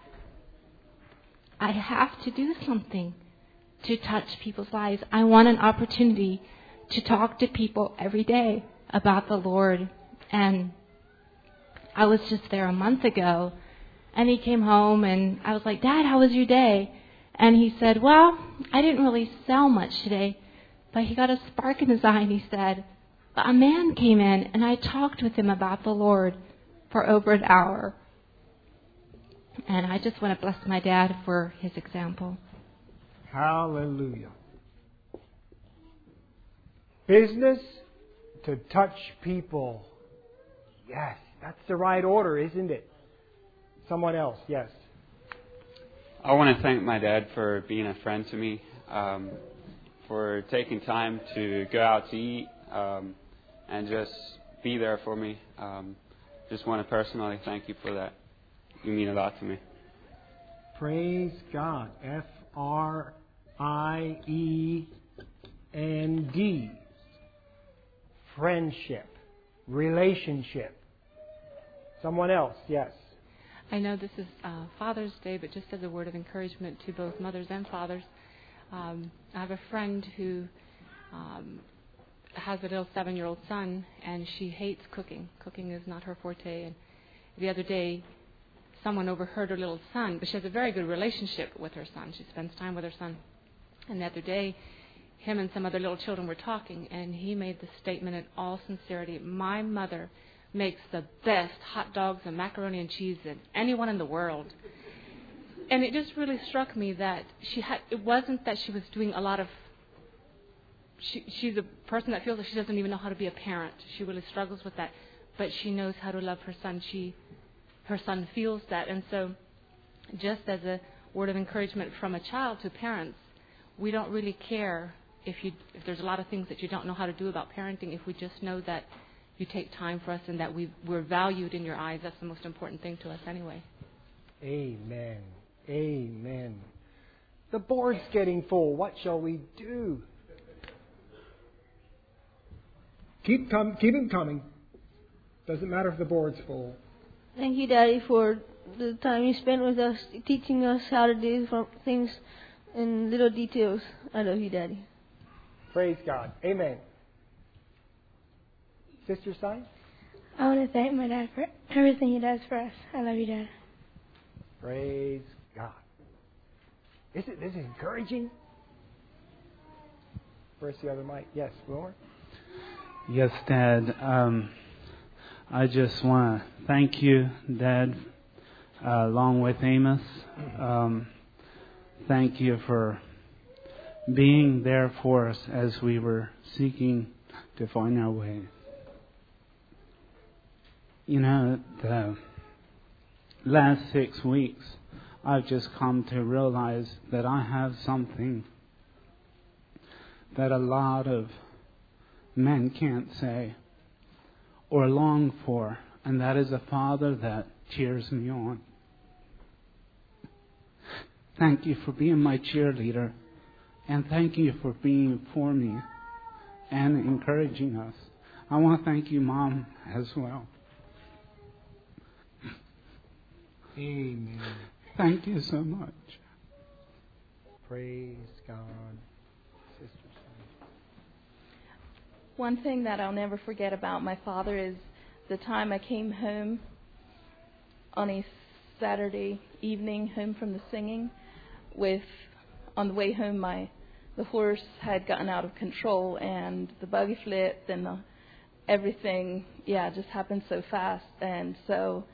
I have to do something to touch people's lives. I want an opportunity to talk to people every day about the Lord. And I was just there a month ago, And he came home, and I was like, Dad, how was your day? And he said, well, I didn't really sell much today. But he got a spark in his eye, and he said, a man came in, and I talked with him about the Lord for over an hour. And I just want to bless my dad for his example. Hallelujah. Business to touch people. Yes, that's the right order, isn't it? Someone else, yes. I want to thank my dad for being a friend to me, for taking time to go out to eat, and just be there for me. Just want to personally thank you for that. You mean a lot to me. Praise God. F-R-I-E-N-D. Friendship. Relationship. Someone else, yes. I know this is Father's Day, but just as a word of encouragement to both mothers and fathers, I have a friend who has a little 7-year-old son, and she hates cooking. Cooking is not her forte. And the other day, someone overheard her little son, but she has a very good relationship with her son. She spends time with her son. And the other day, him and some other little children were talking, and he made the statement in all sincerity, my mother makes the best hot dogs and macaroni and cheese than anyone in the world. And it just really struck me that it wasn't that she was doing a lot of, she's a person that feels that she doesn't even know how to be a parent. She really struggles with that. But she knows how to love her son. Her son feels that. And so just as a word of encouragement from a child to parents, we don't really care if there's a lot of things that you don't know how to do about parenting. If we just know that you take time for us and that we're valued in your eyes, that's the most important thing to us anyway. Amen. Amen. The board's getting full. What shall we do? Keep them coming. Doesn't matter if the board's full. Thank you, Daddy, for the time you spent with us, teaching us how to do things in little details. I love you, Daddy. Praise God. Amen. Sister Stein? I want to thank my dad for everything he does for us. I love you, Dad. Praise God. This is encouraging. Where's the other mic? Yes, Wilmer? Yes, Dad. I just want to thank you, Dad, along with Amos. Thank you for being there for us as we were seeking to find our way. You know, the last 6 weeks, I've just come to realize that I have something that a lot of men can't say or long for, and that is a Father that cheers me on. Thank you for being my cheerleader, and thank you for being for me and encouraging us. I want to thank you, Mom, as well. Amen. Thank you so much. Praise God. Sister. One thing that I'll never forget about my father is the time I came home on a Saturday evening, home from the singing, on the way home the horse had gotten out of control and the buggy flipped and everything just happened so fast. And so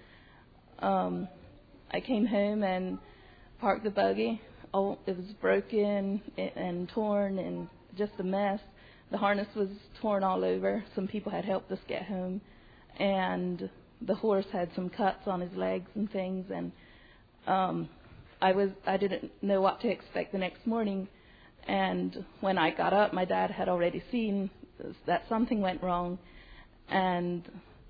I came home and parked the buggy. Oh, it was broken and torn and just a mess. The harness was torn all over. Some people had helped us get home. And the horse had some cuts on his legs and things. And I didn't know what to expect the next morning. And when I got up, my dad had already seen that something went wrong. And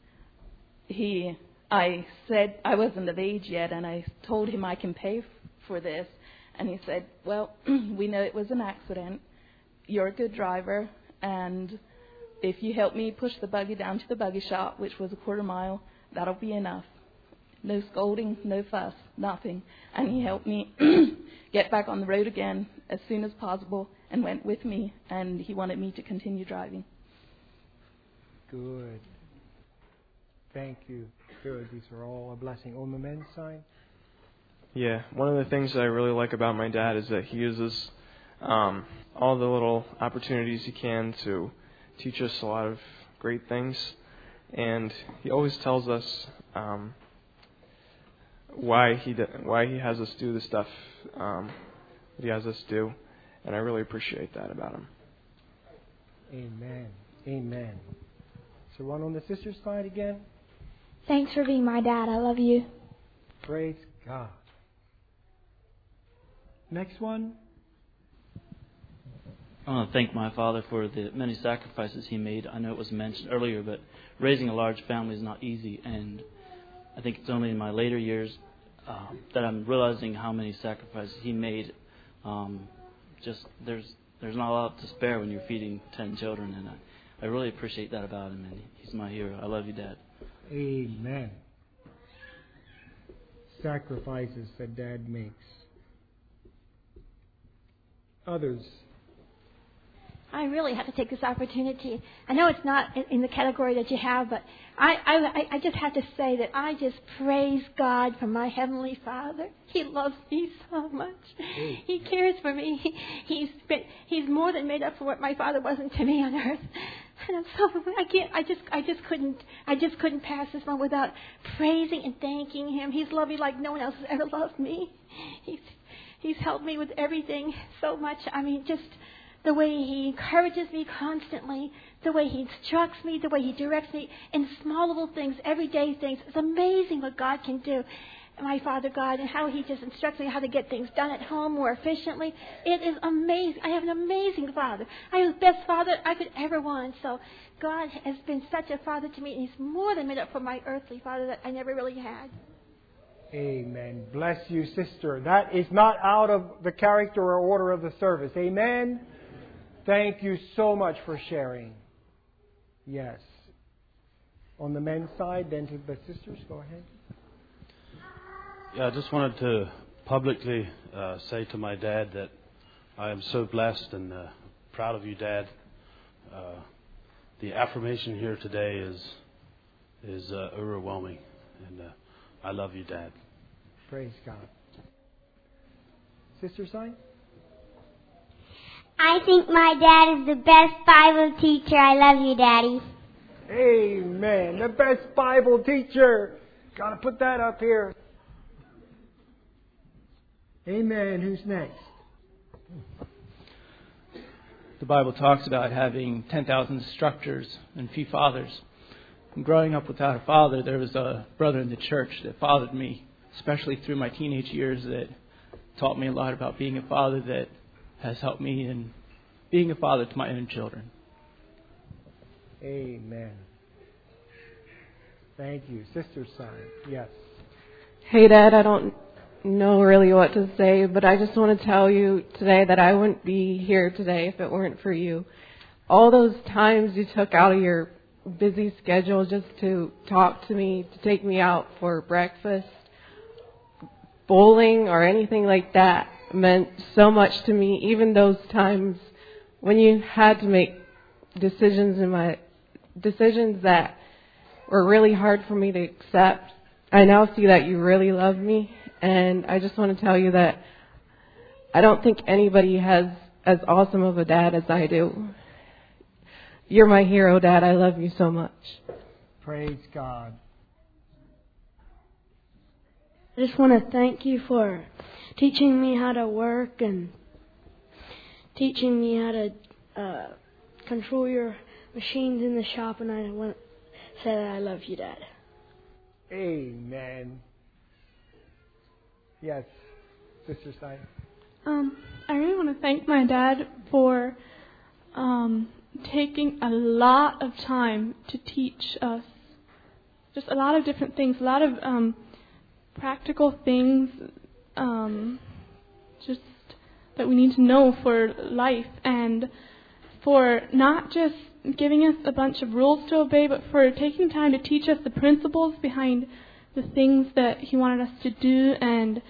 I said I wasn't of age yet, and I told him I can pay for this. And he said, well, we know it was an accident. You're a good driver. And if you help me push the buggy down to the buggy shop, which was a 1/4 mile, that'll be enough. No scolding, no fuss, nothing. And he helped me get back on the road again as soon as possible and went with me. And he wanted me to continue driving. Good. Thank you. Good. These are all a blessing. On the men's side? Yeah, one of the things that I really like about my dad is that he uses all the little opportunities he can to teach us a lot of great things. And he always tells us why he has us do the stuff that he has us do. And I really appreciate that about him. Amen. Amen. So one on the sister's side again. Thanks for being my dad. I love you. Praise God. Next one. I want to thank my father for the many sacrifices he made. I know it was mentioned earlier, but raising a large family is not easy. And I think it's only in my later years that I'm realizing how many sacrifices he made. There's not a lot to spare when you're feeding 10 children, and I really appreciate that about him, and he's my hero. I love you, Dad. Amen. Sacrifices that Dad makes. Others. I really have to take this opportunity. I know it's not in the category that you have, but I just have to say that I just praise God for my Heavenly Father. He loves me so much. He cares for me. He's more than made up for what my father wasn't to me on earth. And I'm so I just couldn't pass this one without praising and thanking Him. He's loved me like no one else has ever loved me. He's helped me with everything so much. I mean, just the way He encourages me constantly, the way He instructs me, the way He directs me in small little things, everyday things. It's amazing what God can do, my Father God, and how He just instructs me how to get things done at home more efficiently. It is amazing. I have an amazing Father. I have the best Father I could ever want. So God has been such a Father to me, and He's more than made up for my earthly father that I never really had. Amen. Bless you, sister. That is not out of the character or order of the service. Amen. Thank you so much for sharing. Yes. On the men's side, then to the sisters. Go ahead. Yeah, I just wanted to publicly say to my dad that I am so blessed and proud of you, Dad. The affirmation here today is overwhelming, and I love you, Dad. Praise God. Sister side? I think my dad is the best Bible teacher. I love you, Daddy. Amen. The best Bible teacher. Got to put that up here. Amen. Who's next? The Bible talks about having 10,000 instructors and few fathers. And growing up without a father, there was a brother in the church that fathered me, especially through my teenage years, that taught me a lot about being a father, that has helped me in being a father to my own children. Amen. Thank you. Sister side. Yes. Hey, Dad, I don't know really what to say, but I just want to tell you today that I wouldn't be here today if it weren't for you. All those times you took out of your busy schedule just to talk to me, to take me out for breakfast, bowling, or anything like that meant so much to me. Even those times when you had to make decisions that were really hard for me to accept, I now see that you really love me, and I just want to tell you that I don't think anybody has as awesome of a dad as I do. You're my hero, Dad. I love you so much. Praise God. I just want to thank you for teaching me how to work and teaching me how to control your machines in the shop, and I want to say that I love you, Dad. Amen. Yes, Sister Stein. I really want to thank my dad for taking a lot of time to teach us just a lot of different things, a lot of practical things just that we need to know for life, and for not just giving us a bunch of rules to obey, but for taking time to teach us the principles behind the things that he wanted us to do, and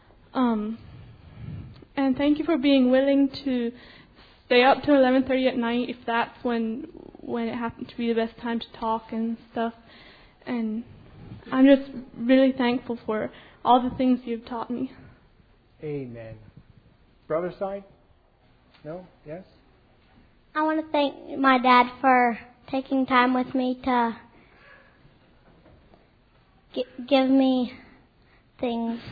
thank you for being willing to stay up till 11:30 at night if that's when it happened to be the best time to talk and stuff. And I'm just really thankful for all the things you've taught me. Amen. Brother side? No? Yes? I want to thank my dad for taking time with me to give me things.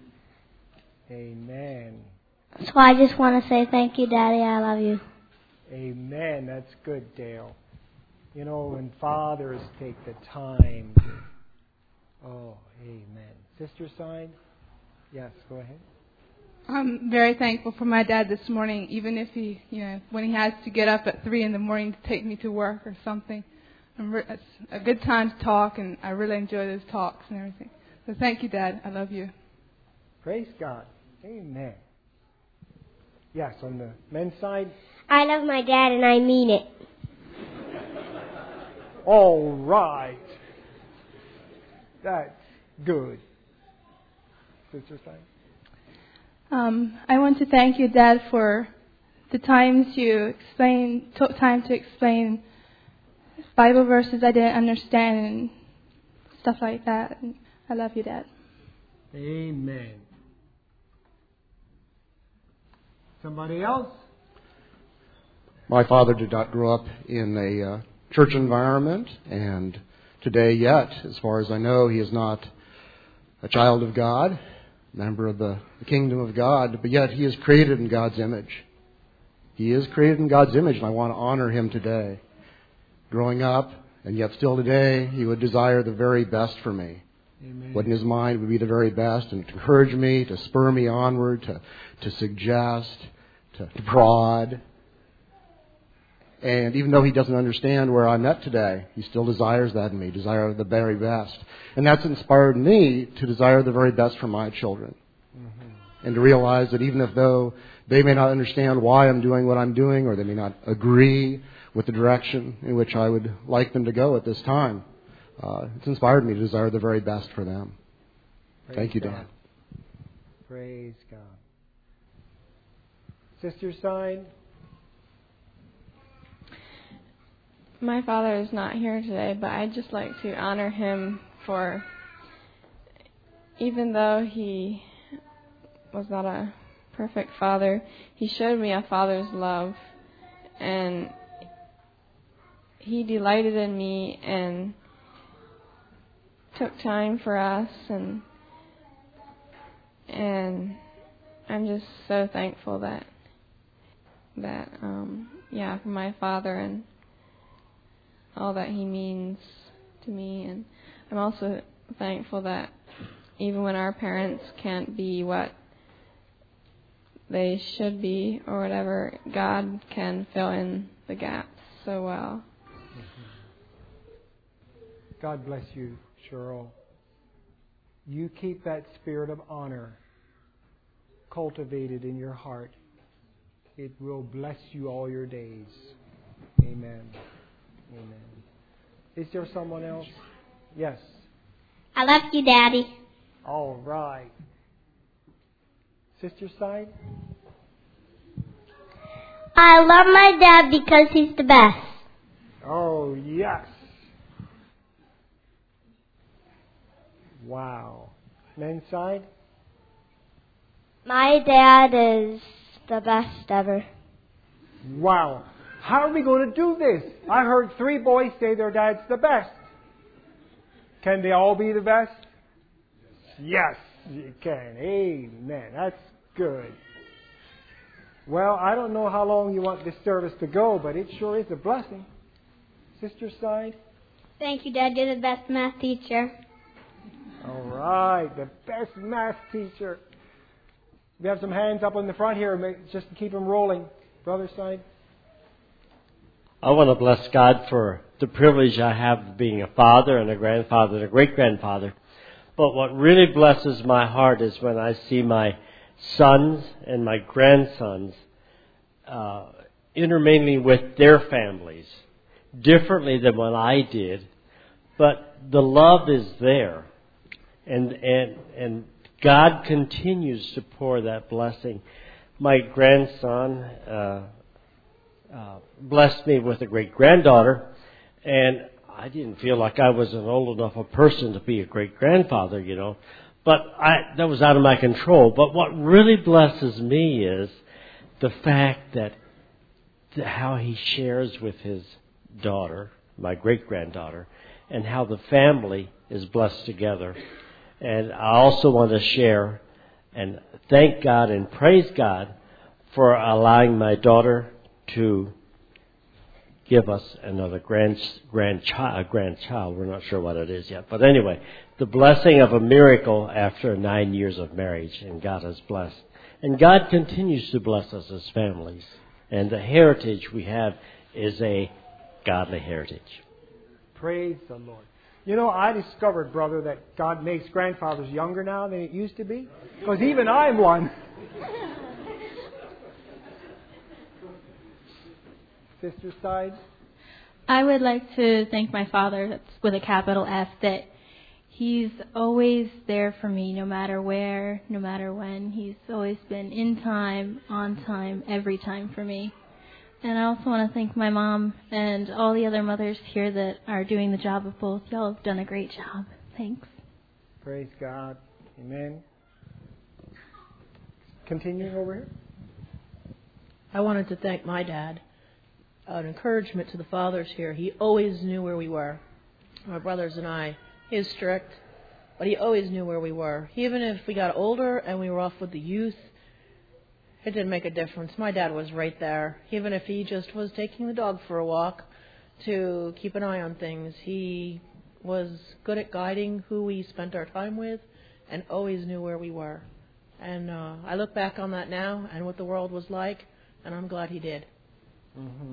Amen. So I just want to say thank you, Daddy. I love you. Amen. That's good, Dale. You know, when fathers take the time to... Oh, amen. Sister side? Yes, go ahead. I'm very thankful for my dad this morning, even if he, when he has to get up at 3 a.m. to take me to work or something. It's a good time to talk, and I really enjoy those talks and everything. So thank you, Dad. I love you. Praise God. Amen. Yes, on the men's side. I love my dad, and I mean it. All right. That's good. Sister side. I want to thank you, Dad, for the times you took time to explain Bible verses I didn't understand and stuff like that. And I love you, Dad. Amen. Somebody else? My father did not grow up in a church environment, and today yet, as far as I know, he is not a child of God, member of the kingdom of God, but yet he is created in God's image. He is created in God's image, and I want to honor him today. Growing up, and yet still today, he would desire the very best for me. Amen. What in his mind would be the very best, and to encourage me, to spur me onward, to suggest, to prod. And even though he doesn't understand where I'm at today, he still desires that in me, desire the very best. And that's inspired me to desire the very best for my children. Mm-hmm. And to realize that even if though they may not understand why I'm doing what I'm doing, or they may not agree with the direction in which I would like them to go at this time, it's inspired me to desire the very best for them. Praise Thank you, God. Dad. Praise God. Sister side. My father is not here today, but I'd just like to honor him for, even though he was not a perfect father, he showed me a father's love, and he delighted in me and took time for us, and I'm just so thankful that for my father and all that he means to me. And I'm also thankful that even when our parents can't be what they should be or whatever, God can fill in the gaps so well. God bless you, Cheryl. You keep that spirit of honor cultivated in your heart. It will bless you all your days. Amen. Amen. Is there someone else? Yes. I love you, Daddy. All right. Sister side? I love my dad because he's the best. Oh, yes. Wow. Men's side? My dad is the best ever. Wow. How are we going to do this? I heard 3 boys say their dad's the best. Can they all be the best? Yes, you can. Amen. That's good. Well, I don't know how long you want this service to go, but it sure is a blessing. Sister side? Thank you, Dad. You're the best math teacher. All right. The best math teacher. We have some hands up on the front here just to keep them rolling. Brother side? I want to bless God for the privilege I have of being a father and a grandfather and a great-grandfather. But what really blesses my heart is when I see my sons and my grandsons intermingling with their families differently than what I did. But the love is there. And God continues to pour that blessing. My grandson blessed me with a great-granddaughter, and I didn't feel like I was an old enough a person to be a great-grandfather, But that was out of my control. But what really blesses me is the fact that how he shares with his daughter, my great-granddaughter, and how the family is blessed together. And I also want to share and thank God and praise God for allowing my daughter to give us another grandchild. We're not sure what it is yet. But anyway, the blessing of a miracle after 9 years of marriage, and God has blessed. And God continues to bless us as families. And the heritage we have is a godly heritage. Praise the Lord. You know, I discovered, brother, that God makes grandfathers younger now than it used to be. Because even I'm one. Sister side? I would like to thank my father, that's with a capital F, that he's always there for me no matter where, no matter when. He's always been in time, on time, every time for me. And I also want to thank my mom and all the other mothers here that are doing the job of both. Y'all have done a great job. Thanks. Praise God. Amen. Continuing over here. I wanted to thank my dad. An encouragement to the fathers here. He always knew where we were. My brothers and I. He was strict, but he always knew where we were. Even if we got older and we were off with the youth, it didn't make a difference. My dad was right there. Even if he just was taking the dog for a walk to keep an eye on things, he was good at guiding who we spent our time with and always knew where we were. And I look back on that now and what the world was like, and I'm glad he did. Mm-hmm.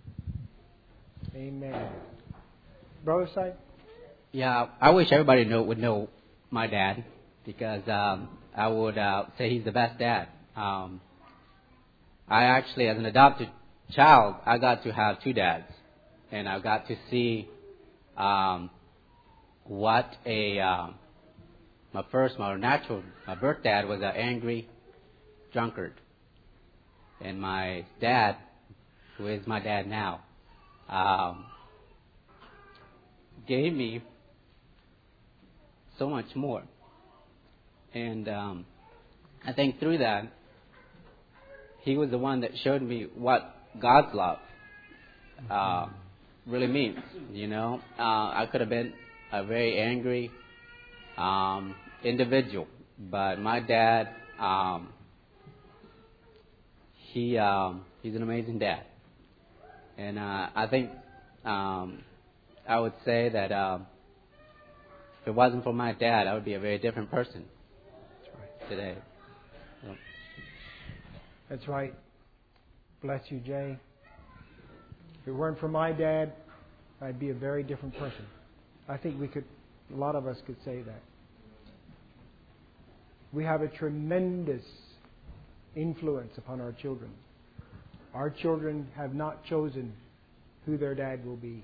Amen. Brother side? Yeah, I wish everybody would know my dad because I would say he's the best dad. I actually, as an adopted child, I got to have two dads, and I got to see what my birth dad was an angry drunkard, and my dad, who is my dad now, gave me so much more. And I think through that, he was the one that showed me what God's love really means. You know, I could have been a very angry individual, but my dad, he's an amazing dad. And I think I would say that if it wasn't for my dad, I would be a very different person today. So. That's right. Bless you, Jay. If it weren't for my dad, I'd be a very different person. I think a lot of us could say that. We have a tremendous influence upon our children. Our children have not chosen who their dad will be.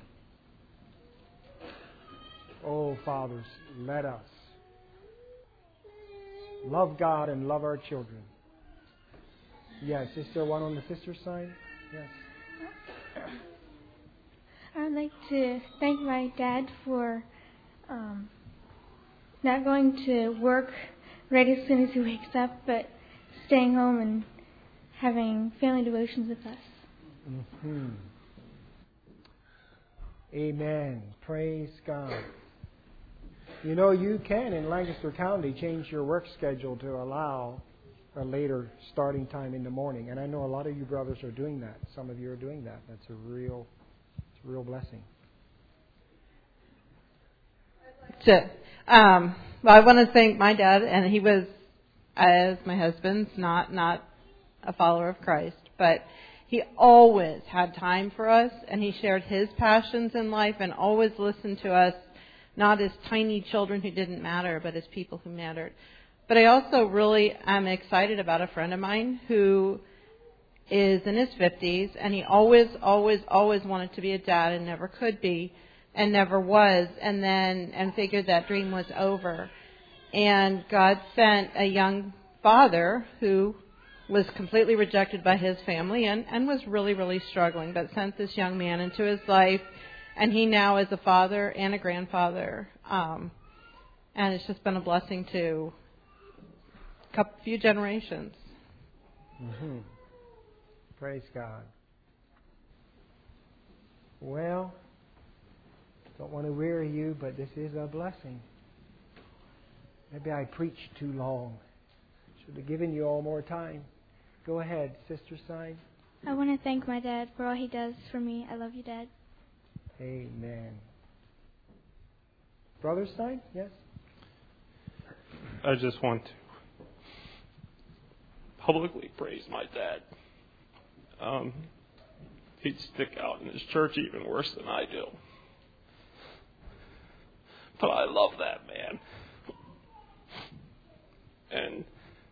Oh, fathers, let us love God and love our children. Yes, is there one on the sister's side? Yes. I'd like to thank my dad for not going to work right as soon as he wakes up, but staying home and having family devotions with us. Mm-hmm. Amen. Praise God. You know, you can, in Lancaster County, change your work schedule to allow a later starting time in the morning. And I know a lot of you brothers are doing that. Some of you are doing that. That's a real blessing. Well, I want to thank my dad, and he was, as my husband's, not a follower of Christ, but he always had time for us, and he shared his passions in life and always listened to us, not as tiny children who didn't matter, but as people who mattered. But I also really am excited about a friend of mine who is in his 50s, and he always wanted to be a dad and never could be and never was, and figured that dream was over. And God sent a young father who was completely rejected by his family and was really, really struggling, but sent this young man into his life, and he now is a father and a grandfather And it's just been a blessing to a few generations. Mm-hmm. Praise God. Well, don't want to weary you, but this is a blessing. Maybe I preached too long. Should have given you all more time. Go ahead, Sister Stein. I want to thank my dad for all he does for me. I love you, Dad. Amen. Brother Stein, yes? I just want to publicly praise my dad. He'd stick out in his church even worse than I do. But I love that man. And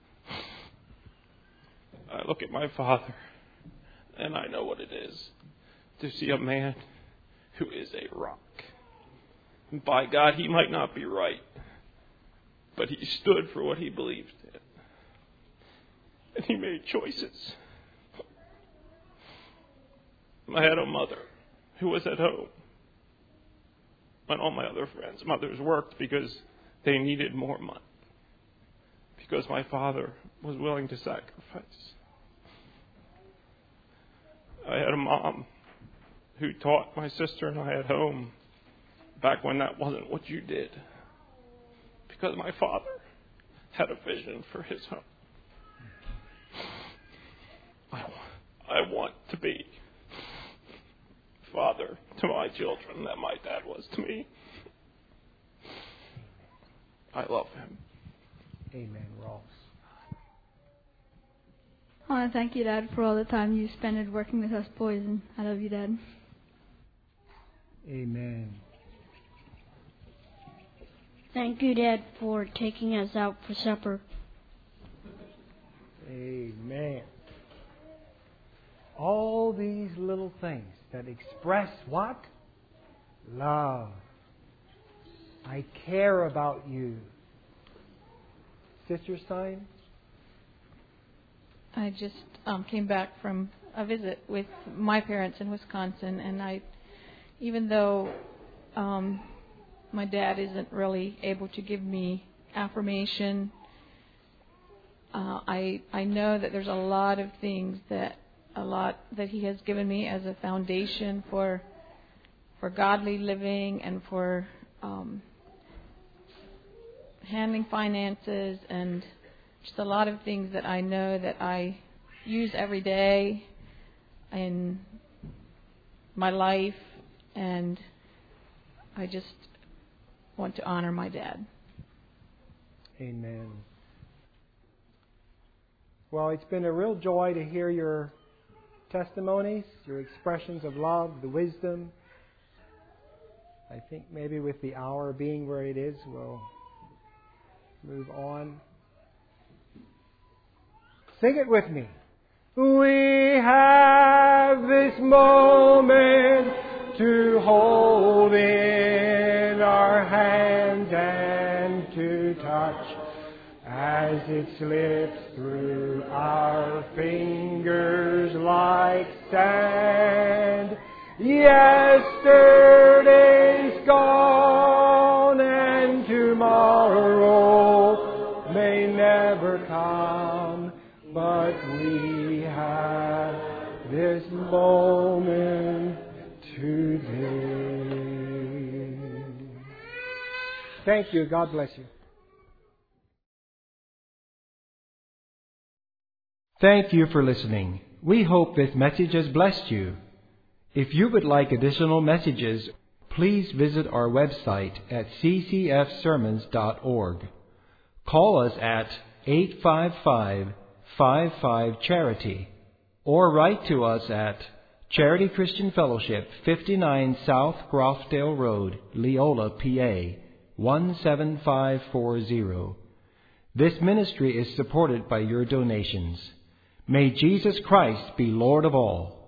I look at my father, and I know what it is to see a man who is a rock. And by God, he might not be right, but he stood for what he believed in. And he made choices. I had a mother who was at home when all my other friends' mothers worked because they needed more money. Because my father was willing to sacrifice. I had a mom who taught my sister and I at home back when that wasn't what you did. Because my father had a vision for his home. I want to be father to my children that my dad was to me. I love him. Amen, Ross. I want to thank you, Dad, for all the time you spent working with us boys, and I love you, Dad. Amen. Thank you, Dad, for taking us out for supper. Amen. All these little things that express what? Love. I care about you. Sister Stein? I just came back from a visit with my parents in Wisconsin, and even though my dad isn't really able to give me affirmation, I know that there's a lot of things that he has given me as a foundation for godly living and for handling finances, and just a lot of things that I know that I use every day in my life, and I just want to honor my dad. Amen. Well, it's been a real joy to hear your testimonies, your expressions of love, the wisdom. I think maybe with the hour being where it is, we'll move on. Sing it with me. We have this moment to hold in our hands and to touch as it slips through our fingers like sand. Yesterday's gone and tomorrow may never come, but we have this moment today. Thank you. God bless you. Thank you for listening. We hope this message has blessed you. If you would like additional messages, please visit our website at ccfsermons.org. Call us at 855-55-CHARITY or write to us at Charity Christian Fellowship, 59 South Grothdale Road, Leola, PA, 17540. This ministry is supported by your donations. May Jesus Christ be Lord of all.